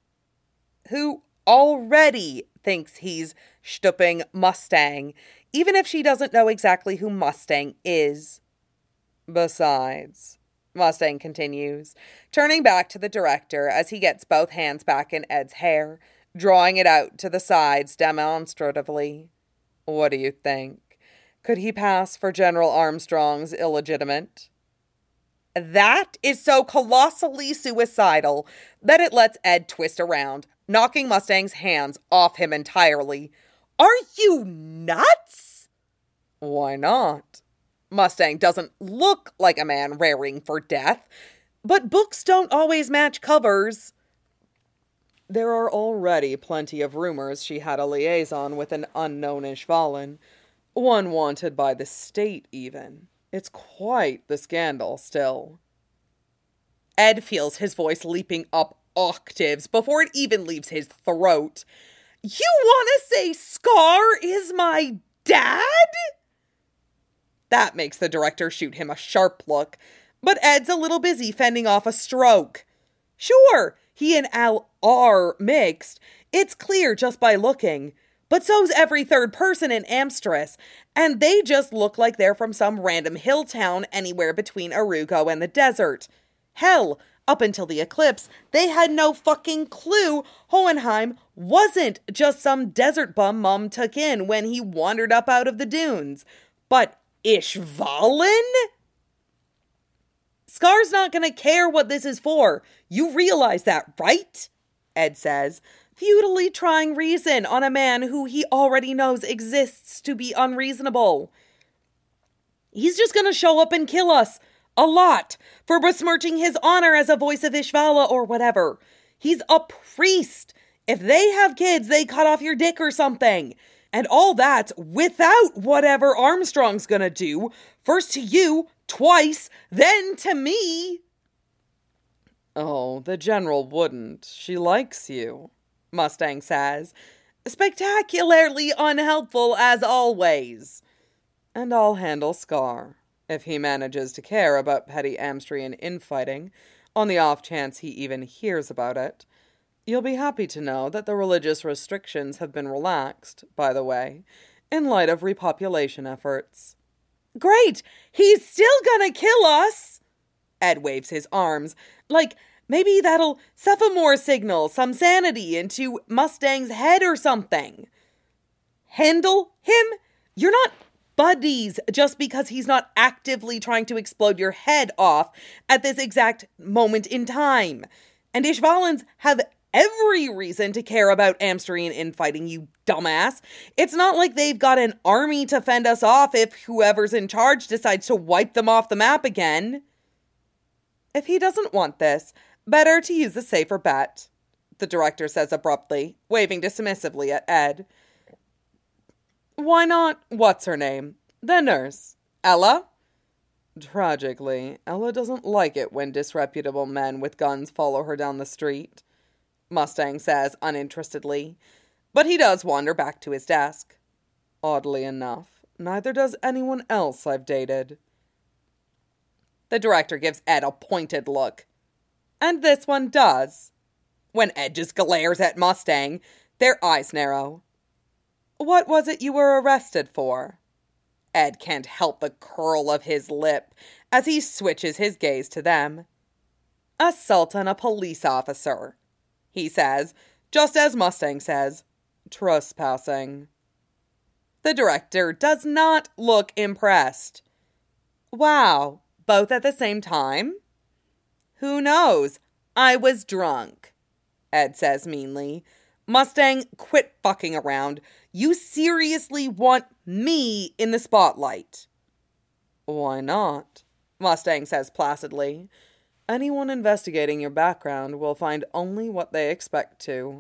Who already thinks he's stooping Mustang, even if she doesn't know exactly who Mustang is. Besides, Mustang continues, turning back to the director as he gets both hands back in Ed's hair, drawing it out to the sides demonstratively. What do you think? Could he pass for General Armstrong's illegitimate? That is so colossally suicidal that it lets Ed twist around, knocking Mustang's hands off him entirely. Are you nuts? Why not? Mustang doesn't look like a man raring for death, but books don't always match covers. There are already plenty of rumors she had a liaison with an unknown Ishvalan, one wanted by the state even. It's quite the scandal still. Ed feels his voice leaping up octaves before it even leaves his throat. You want to say Scar is my dad? That makes the director shoot him a sharp look, but Ed's a little busy fending off a stroke. Sure, he and Al are mixed. It's clear just by looking. But so's every third person in Amstress, and they just look like they're from some random hill town anywhere between Arugo and the desert. Hell, up until the eclipse, they had no fucking clue Hohenheim wasn't just some desert bum Mum took in when he wandered up out of the dunes. But Ishvalin? Scar's not gonna care what this is for. You realize that, right? Ed says, futilely trying reason on a man who he already knows exists to be unreasonable. He's just gonna show up and kill us. A lot. For besmirching his honor as a voice of Ishvala or whatever. He's a priest. If they have kids, they cut off your dick or something. And all that without whatever Armstrong's gonna do. First to you, twice, then to me. Oh, the General wouldn't. She likes you, Mustang says. Spectacularly unhelpful as always. And I'll handle Scar, if he manages to care about petty Amstrian infighting, on the off chance he even hears about it. You'll be happy to know that the religious restrictions have been relaxed, by the way, in light of repopulation efforts. Great! He's still gonna kill us! Ed waves his arms, like maybe that'll Cephomore signal some sanity into Mustang's head or something. Handle him? You're not buddies just because he's not actively trying to explode your head off at this exact moment in time. And Ishvalans have every reason to care about Amstrian infighting, you dumbass. It's not like they've got an army to fend us off if whoever's in charge decides to wipe them off the map again. If he doesn't want this, better to use the safer bet, the director says abruptly, waving dismissively at Ed. Why not, what's her name? The nurse. Ella? Tragically, Ella doesn't like it when disreputable men with guns follow her down the street, Mustang says uninterestedly, but he does wander back to his desk. Oddly enough, neither does anyone else I've dated. The director gives Ed a pointed look. And this one does. When Ed just glares at Mustang, their eyes narrow. What was it you were arrested for? Ed can't help the curl of his lip as he switches his gaze to them. Assault on a police officer, he says, just as Mustang says, trespassing. The director does not look impressed. Wow, both at the same time? Who knows? I was drunk, Ed says meanly. Mustang, quit fucking around. You seriously want me in the spotlight? Why not? Mustang says placidly. Anyone investigating your background will find only what they expect to.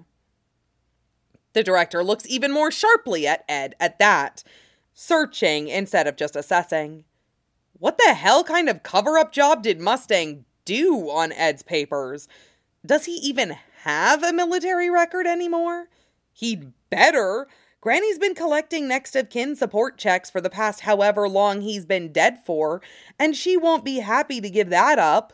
The director looks even more sharply at Ed at that, searching instead of just assessing. What the hell kind of cover-up job did Mustang do on Ed's papers? Does he even have a military record anymore? He'd better. Granny's been collecting next of kin support checks for the past however long he's been dead for, and she won't be happy to give that up.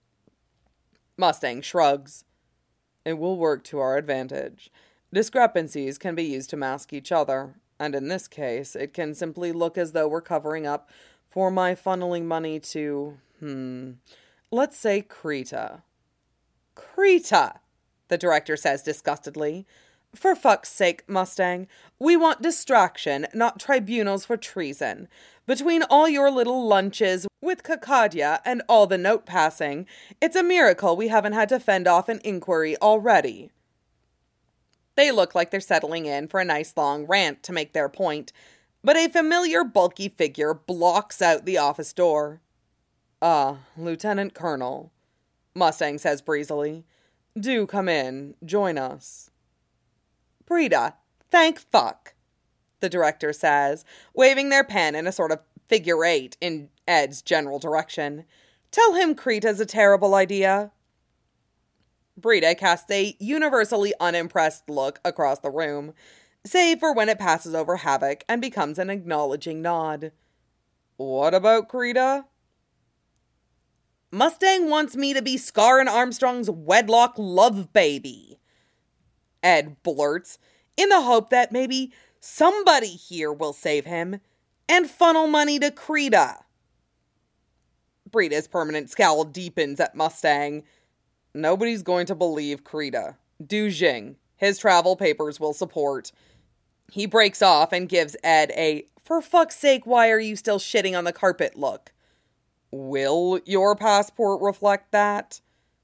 Mustang shrugs. It will work to our advantage. Discrepancies can be used to mask each other, and in this case, it can simply look as though we're covering up for my funneling money to, hmm, let's say Krita. Krita, the director says disgustedly. For fuck's sake, Mustang, we want distraction, not tribunals for treason. Between all your little lunches with Kakadia and all the note-passing, it's a miracle we haven't had to fend off an inquiry already. They look like they're settling in for a nice long rant to make their point, but a familiar bulky figure blocks out the office door. Ah, Lieutenant Colonel, Mustang says breezily. Do come in, join us. Brita, thank fuck, the director says, waving their pen in a sort of figure eight in Ed's general direction. Tell him Krita's a terrible idea. Brita casts a universally unimpressed look across the room, save for when it passes over Havoc and becomes an acknowledging nod. What about Krita? Mustang wants me to be Scar and Armstrong's wedlock love baby, Ed blurts, in the hope that maybe somebody here will save him and funnel money to Krita. Britta's permanent scowl deepens at Mustang. Nobody's going to believe Krita. Du Jing. His travel papers will support. He breaks off and gives Ed a, for fuck's sake, why are you still shitting on the carpet look. Will your passport reflect that?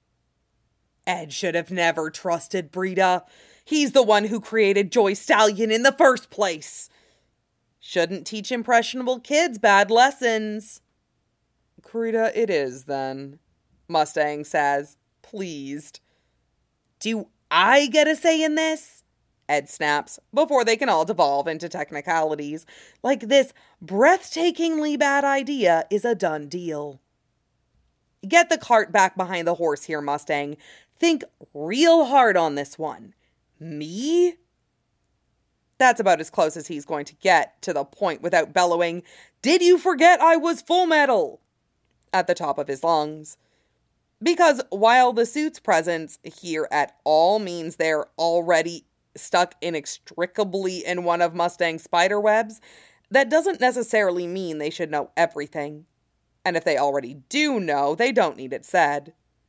Ed should have never trusted Britta. He's the one who created Joy Stallion in the first place. Shouldn't teach impressionable kids bad lessons. Krita it is, then, Mustang says, pleased. Do I get a say in this? Ed snaps, before they can all devolve into technicalities, like this breathtakingly bad idea is a done deal. Get the cart back behind the horse here, Mustang. Think real hard on this one. Me? That's about as close as he's going to get to the point without bellowing, "Did you forget I was Full Metal?" at the top of his lungs. Because while the suit's presence here at all means they're already stuck inextricably in one of Mustang's spider webs, that doesn't necessarily mean they should know everything. And if they already do know, they don't need it said.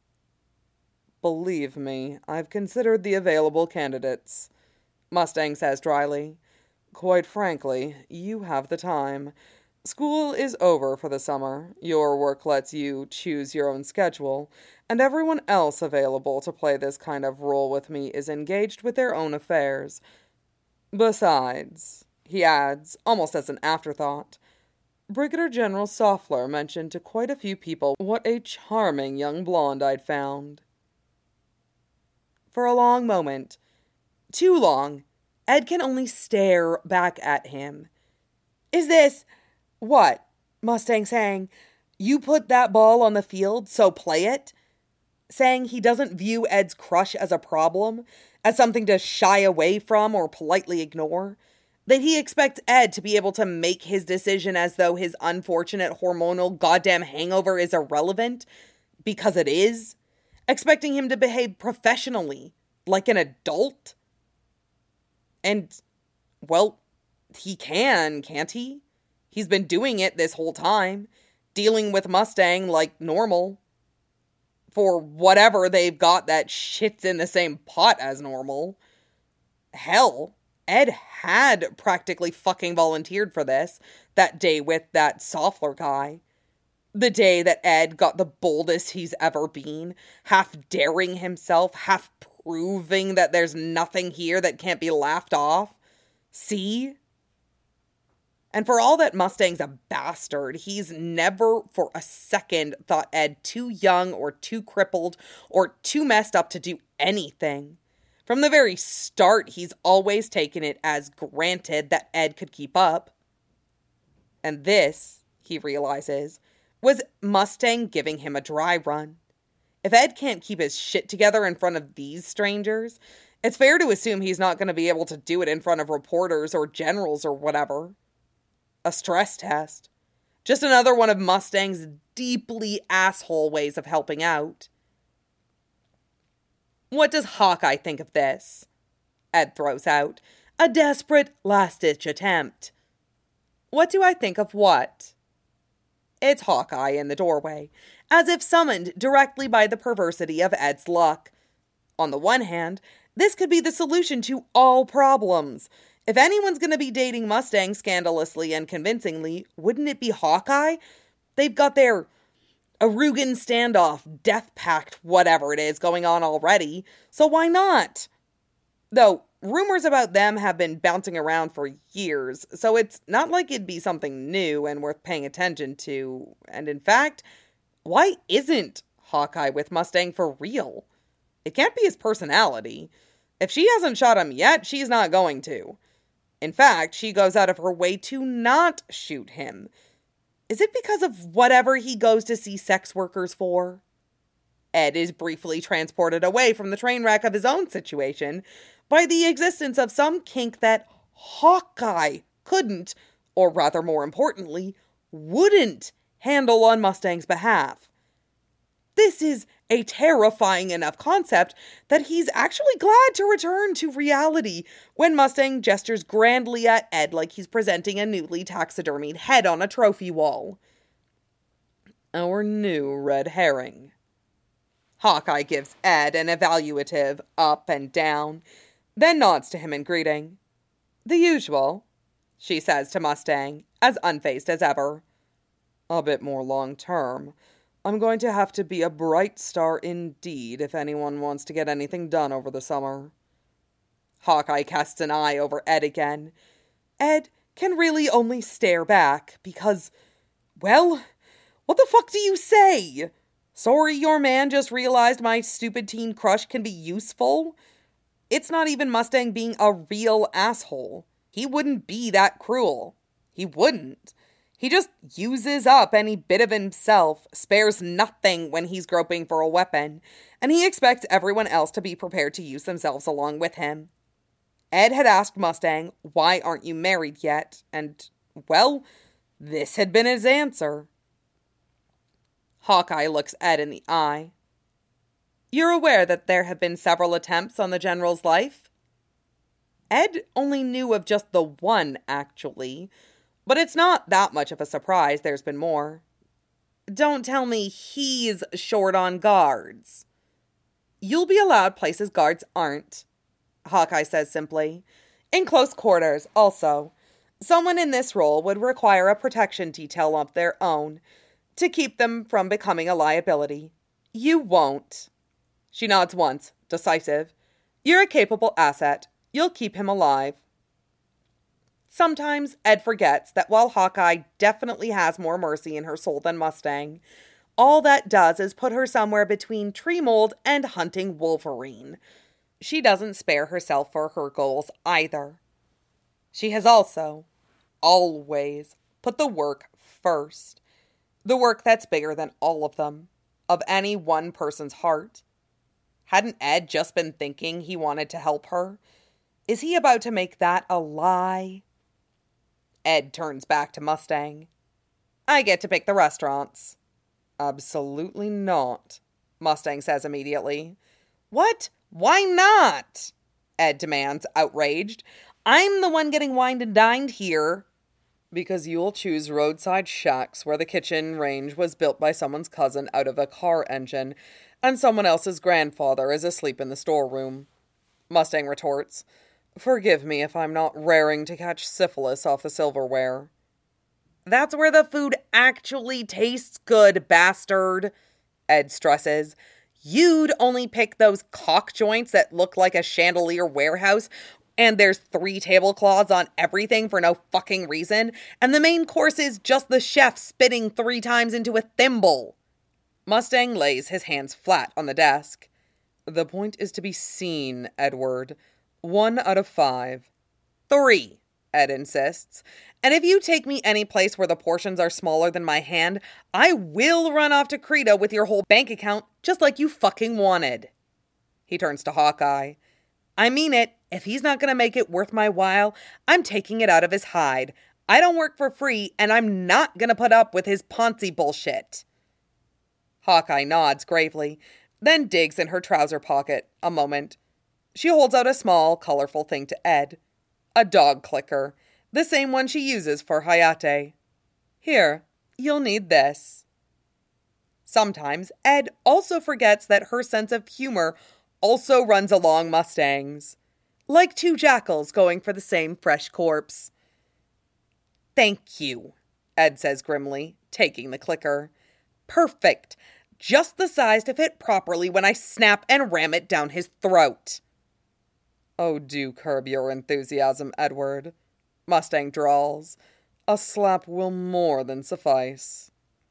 Believe me, I've considered the available candidates, Mustang says dryly. Quite frankly, you have the time. School is over for the summer, your work lets you choose your own schedule, and everyone else available to play this kind of role with me is engaged with their own affairs. Besides, he adds, almost as an afterthought, Brigadier General Soffler mentioned to quite a few people what a charming young blonde I'd found. For a long moment, too long, Ed can only stare back at him. Is this... What? Mustang saying, you put that ball on the field, so play it? Saying he doesn't view Ed's crush as a problem, as something to shy away from or politely ignore? That he expects Ed to be able to make his decision as though his unfortunate hormonal goddamn hangover is irrelevant? Because it is? Expecting him to behave professionally, like an adult? And, well, he can, can't he? He's been doing it this whole time, dealing with Mustang like normal. For whatever they've got that shits in the same pot as normal. Hell, Ed had practically fucking volunteered for this that day with that Soffler guy. The day that Ed got the boldest he's ever been, half daring himself, half proving that there's nothing here that can't be laughed off. See? And for all that Mustang's a bastard, he's never for a second thought Ed too young or too crippled or too messed up to do anything. From the very start, he's always taken it as granted that Ed could keep up. And this, he realizes, was Mustang giving him a dry run. If Ed can't keep his shit together in front of these strangers, it's fair to assume he's not going to be able to do it in front of reporters or generals or whatever. A stress test. Just another one of Mustang's deeply asshole ways of helping out. What does Hawkeye think of this? Ed throws out. A desperate last-ditch attempt. What do I think of what? It's Hawkeye in the doorway, as if summoned directly by the perversity of Ed's luck. On the one hand, this could be the solution to all problems. If anyone's going to be dating Mustang scandalously and convincingly, wouldn't it be Hawkeye? They've got their Arugan standoff, death pact, whatever it is, going on already, so why not? Though, rumors about them have been bouncing around for years, so it's not like it'd be something new and worth paying attention to. And in fact, why isn't Hawkeye with Mustang for real? It can't be his personality. If she hasn't shot him yet, she's not going to. In fact, she goes out of her way to not shoot him. Is it because of whatever he goes to see sex workers for? Ed is briefly transported away from the train wreck of his own situation by the existence of some kink that Hawkeye couldn't, or rather more importantly, wouldn't handle on Mustang's behalf. This is a terrifying enough concept that he's actually glad to return to reality when Mustang gestures grandly at Ed like he's presenting a newly taxidermied head on a trophy wall. Our new red herring. Hawkeye gives Ed an evaluative up and down, then nods to him in greeting. The usual, she says to Mustang, as unfazed as ever. A bit more long-term. I'm going to have to be a bright star indeed if anyone wants to get anything done over the summer. Hawkeye casts an eye over Ed again. Ed can really only stare back because, well, what the fuck do you say? Sorry your man just realized my stupid teen crush can be useful? It's not even Mustang being a real asshole. He wouldn't be that cruel. He wouldn't. He just uses up any bit of himself, spares nothing when he's groping for a weapon, and he expects everyone else to be prepared to use themselves along with him. Ed had asked Mustang, why aren't you married yet? And, well, this had been his answer. Hawkeye looks Ed in the eye. You're aware that there have been several attempts on the General's life? Ed only knew of just the one, actually. But it's not that much of a surprise there's been more. Don't tell me he's short on guards. You'll be allowed places guards aren't, Hawkeye says simply. In close quarters, also. Someone in this role would require a protection detail of their own to keep them from becoming a liability. You won't. She nods once, decisive. You're a capable asset. You'll keep him alive. Sometimes Ed forgets that while Hawkeye definitely has more mercy in her soul than Mustang, all that does is put her somewhere between tree mold and hunting Wolverine. She doesn't spare herself for her goals either. She has also, always, put the work first. The work that's bigger than all of them, of any one person's heart. Hadn't Ed just been thinking he wanted to help her? Is he about to make that a lie? Ed turns back to Mustang. I get to pick the restaurants. Absolutely not, Mustang says immediately. What? Why not? Ed demands, outraged. I'm the one getting wined and dined here. Because you'll choose roadside shacks where the kitchen range was built by someone's cousin out of a car engine, and someone else's grandfather is asleep in the storeroom. Mustang retorts. Forgive me if I'm not raring to catch syphilis off the silverware. That's where the food actually tastes good, bastard, Ed stresses. You'd only pick those cock joints that look like a chandelier warehouse, and there's three tablecloths on everything for no fucking reason, and the main course is just the chef spitting three times into a thimble. Mustang lays his hands flat on the desk. The point is to be seen, Edward. One out of five. Three, Ed insists. And if you take me any place where the portions are smaller than my hand, I will run off to Creta with your whole bank account, just like you fucking wanted. He turns to Hawkeye. I mean it. If he's not going to make it worth my while, I'm taking it out of his hide. I don't work for free, and I'm not going to put up with his Ponzi bullshit. Hawkeye nods gravely, then digs in her trouser pocket a moment. She holds out a small, colorful thing to Ed. A dog clicker. The same one she uses for Hayate. Here, you'll need this. Sometimes Ed also forgets that her sense of humor also runs along Mustangs. Like two jackals going for the same fresh corpse. Thank you, Ed says grimly, taking the clicker. Perfect. Just the size to fit properly when I snap and ram it down his throat. Oh, do curb your enthusiasm, Edward, Mustang drawls. A slap will more than suffice.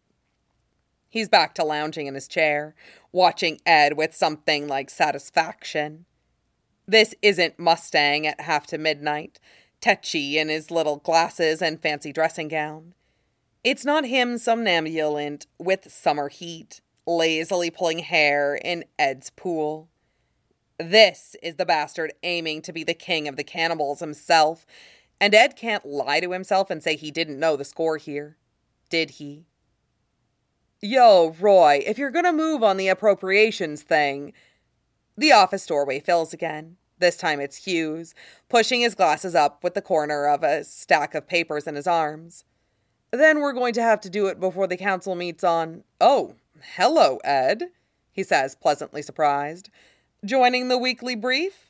He's back to lounging in his chair, watching Ed with something like satisfaction. This isn't Mustang at half to midnight, tetchy in his little glasses and fancy dressing gown. It's not him somnambulant with summer heat, lazily pulling hair in Ed's pool. This is the bastard aiming to be the king of the cannibals himself, and Ed can't lie to himself and say he didn't know the score here. Did he? Yo, Roy, if you're gonna move on the appropriations thing... The office doorway fills again. This time it's Hughes, pushing his glasses up with the corner of a stack of papers in his arms. Then we're going to have to do it before the council meets on... Oh, hello, Ed, he says, pleasantly surprised. Joining the weekly brief?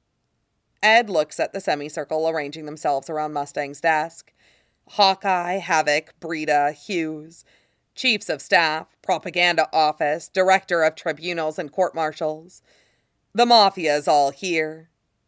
Ed looks at the semicircle arranging themselves around Mustang's desk. Hawkeye, Havoc, Brita, Hughes, chiefs of staff, propaganda office, director of tribunals and court-martials. The mafia's all here.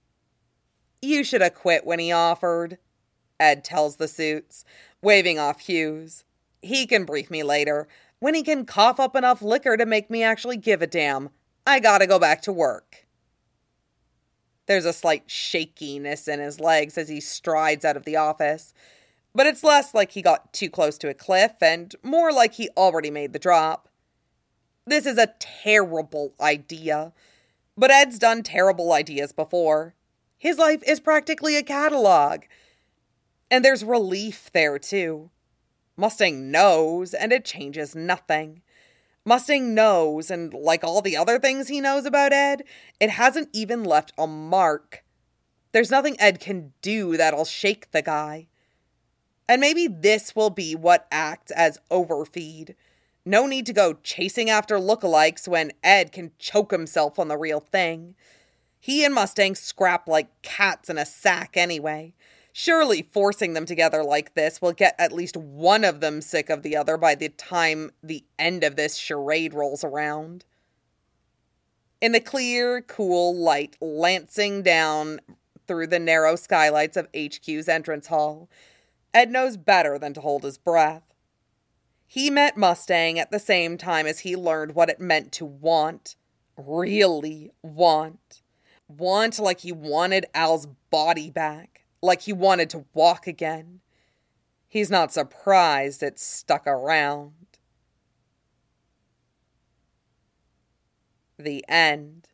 You should have quit when he offered, Ed tells the suits, waving off Hughes. He can brief me later, when he can cough up enough liquor to make me actually give a damn. I gotta go back to work. There's a slight shakiness in his legs as he strides out of the office, but it's less like he got too close to a cliff and more like he already made the drop. This is a terrible idea. But Ed's done terrible ideas before. His life is practically a catalog. And there's relief there, too. Mustang knows, and it changes nothing. Mustang knows, and like all the other things he knows about Ed, it hasn't even left a mark. There's nothing Ed can do that'll shake the guy. And maybe this will be what acts as overfeed. No need to go chasing after lookalikes when Ed can choke himself on the real thing. He and Mustang scrap like cats in a sack anyway. Surely forcing them together like this will get at least one of them sick of the other by the time the end of this charade rolls around. In the clear, cool light lancing down through the narrow skylights of H Q's entrance hall, Ed knows better than to hold his breath. He met Mustang at the same time as he learned what it meant to want. Really want. Want like he wanted Al's body back. Like he wanted to walk again. He's not surprised it stuck around. The end.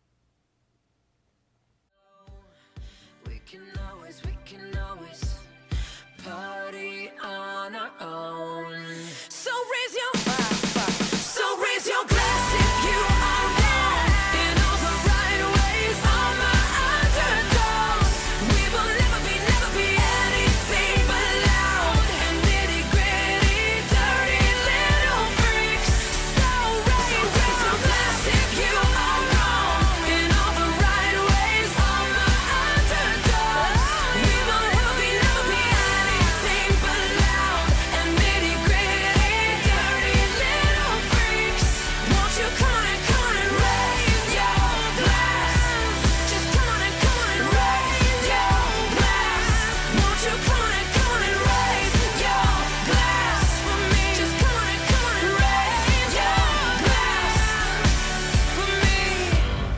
We can always, we can always party on our own. So raise your, so raise your glass if you are wrong in all the right ways. All my underdogs, we will never be, never be anything but loud and nitty gritty, dirty little freaks. So raise, so raise your glass if you are wrong in all the right ways. All my underdogs, we will never be, never be anything but loud and nitty gritty, dirty little freaks. Won't you come on and come on and raise your glass? Just come on and come on and raise your glass. Won't you come on and come on and raise your glass for me? Just come on and come on and raise your glass for me.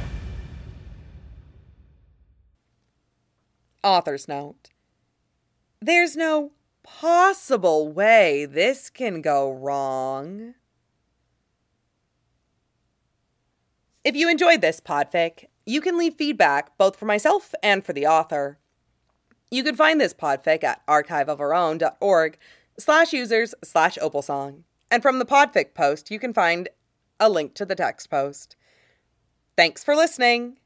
Author's note. There's no possible way this can go wrong. If you enjoyed this podfic, you can leave feedback both for myself and for the author. You can find this podfic at archiveofourown.org slash users slash opalsong. And from the podfic post, you can find a link to the text post. Thanks for listening.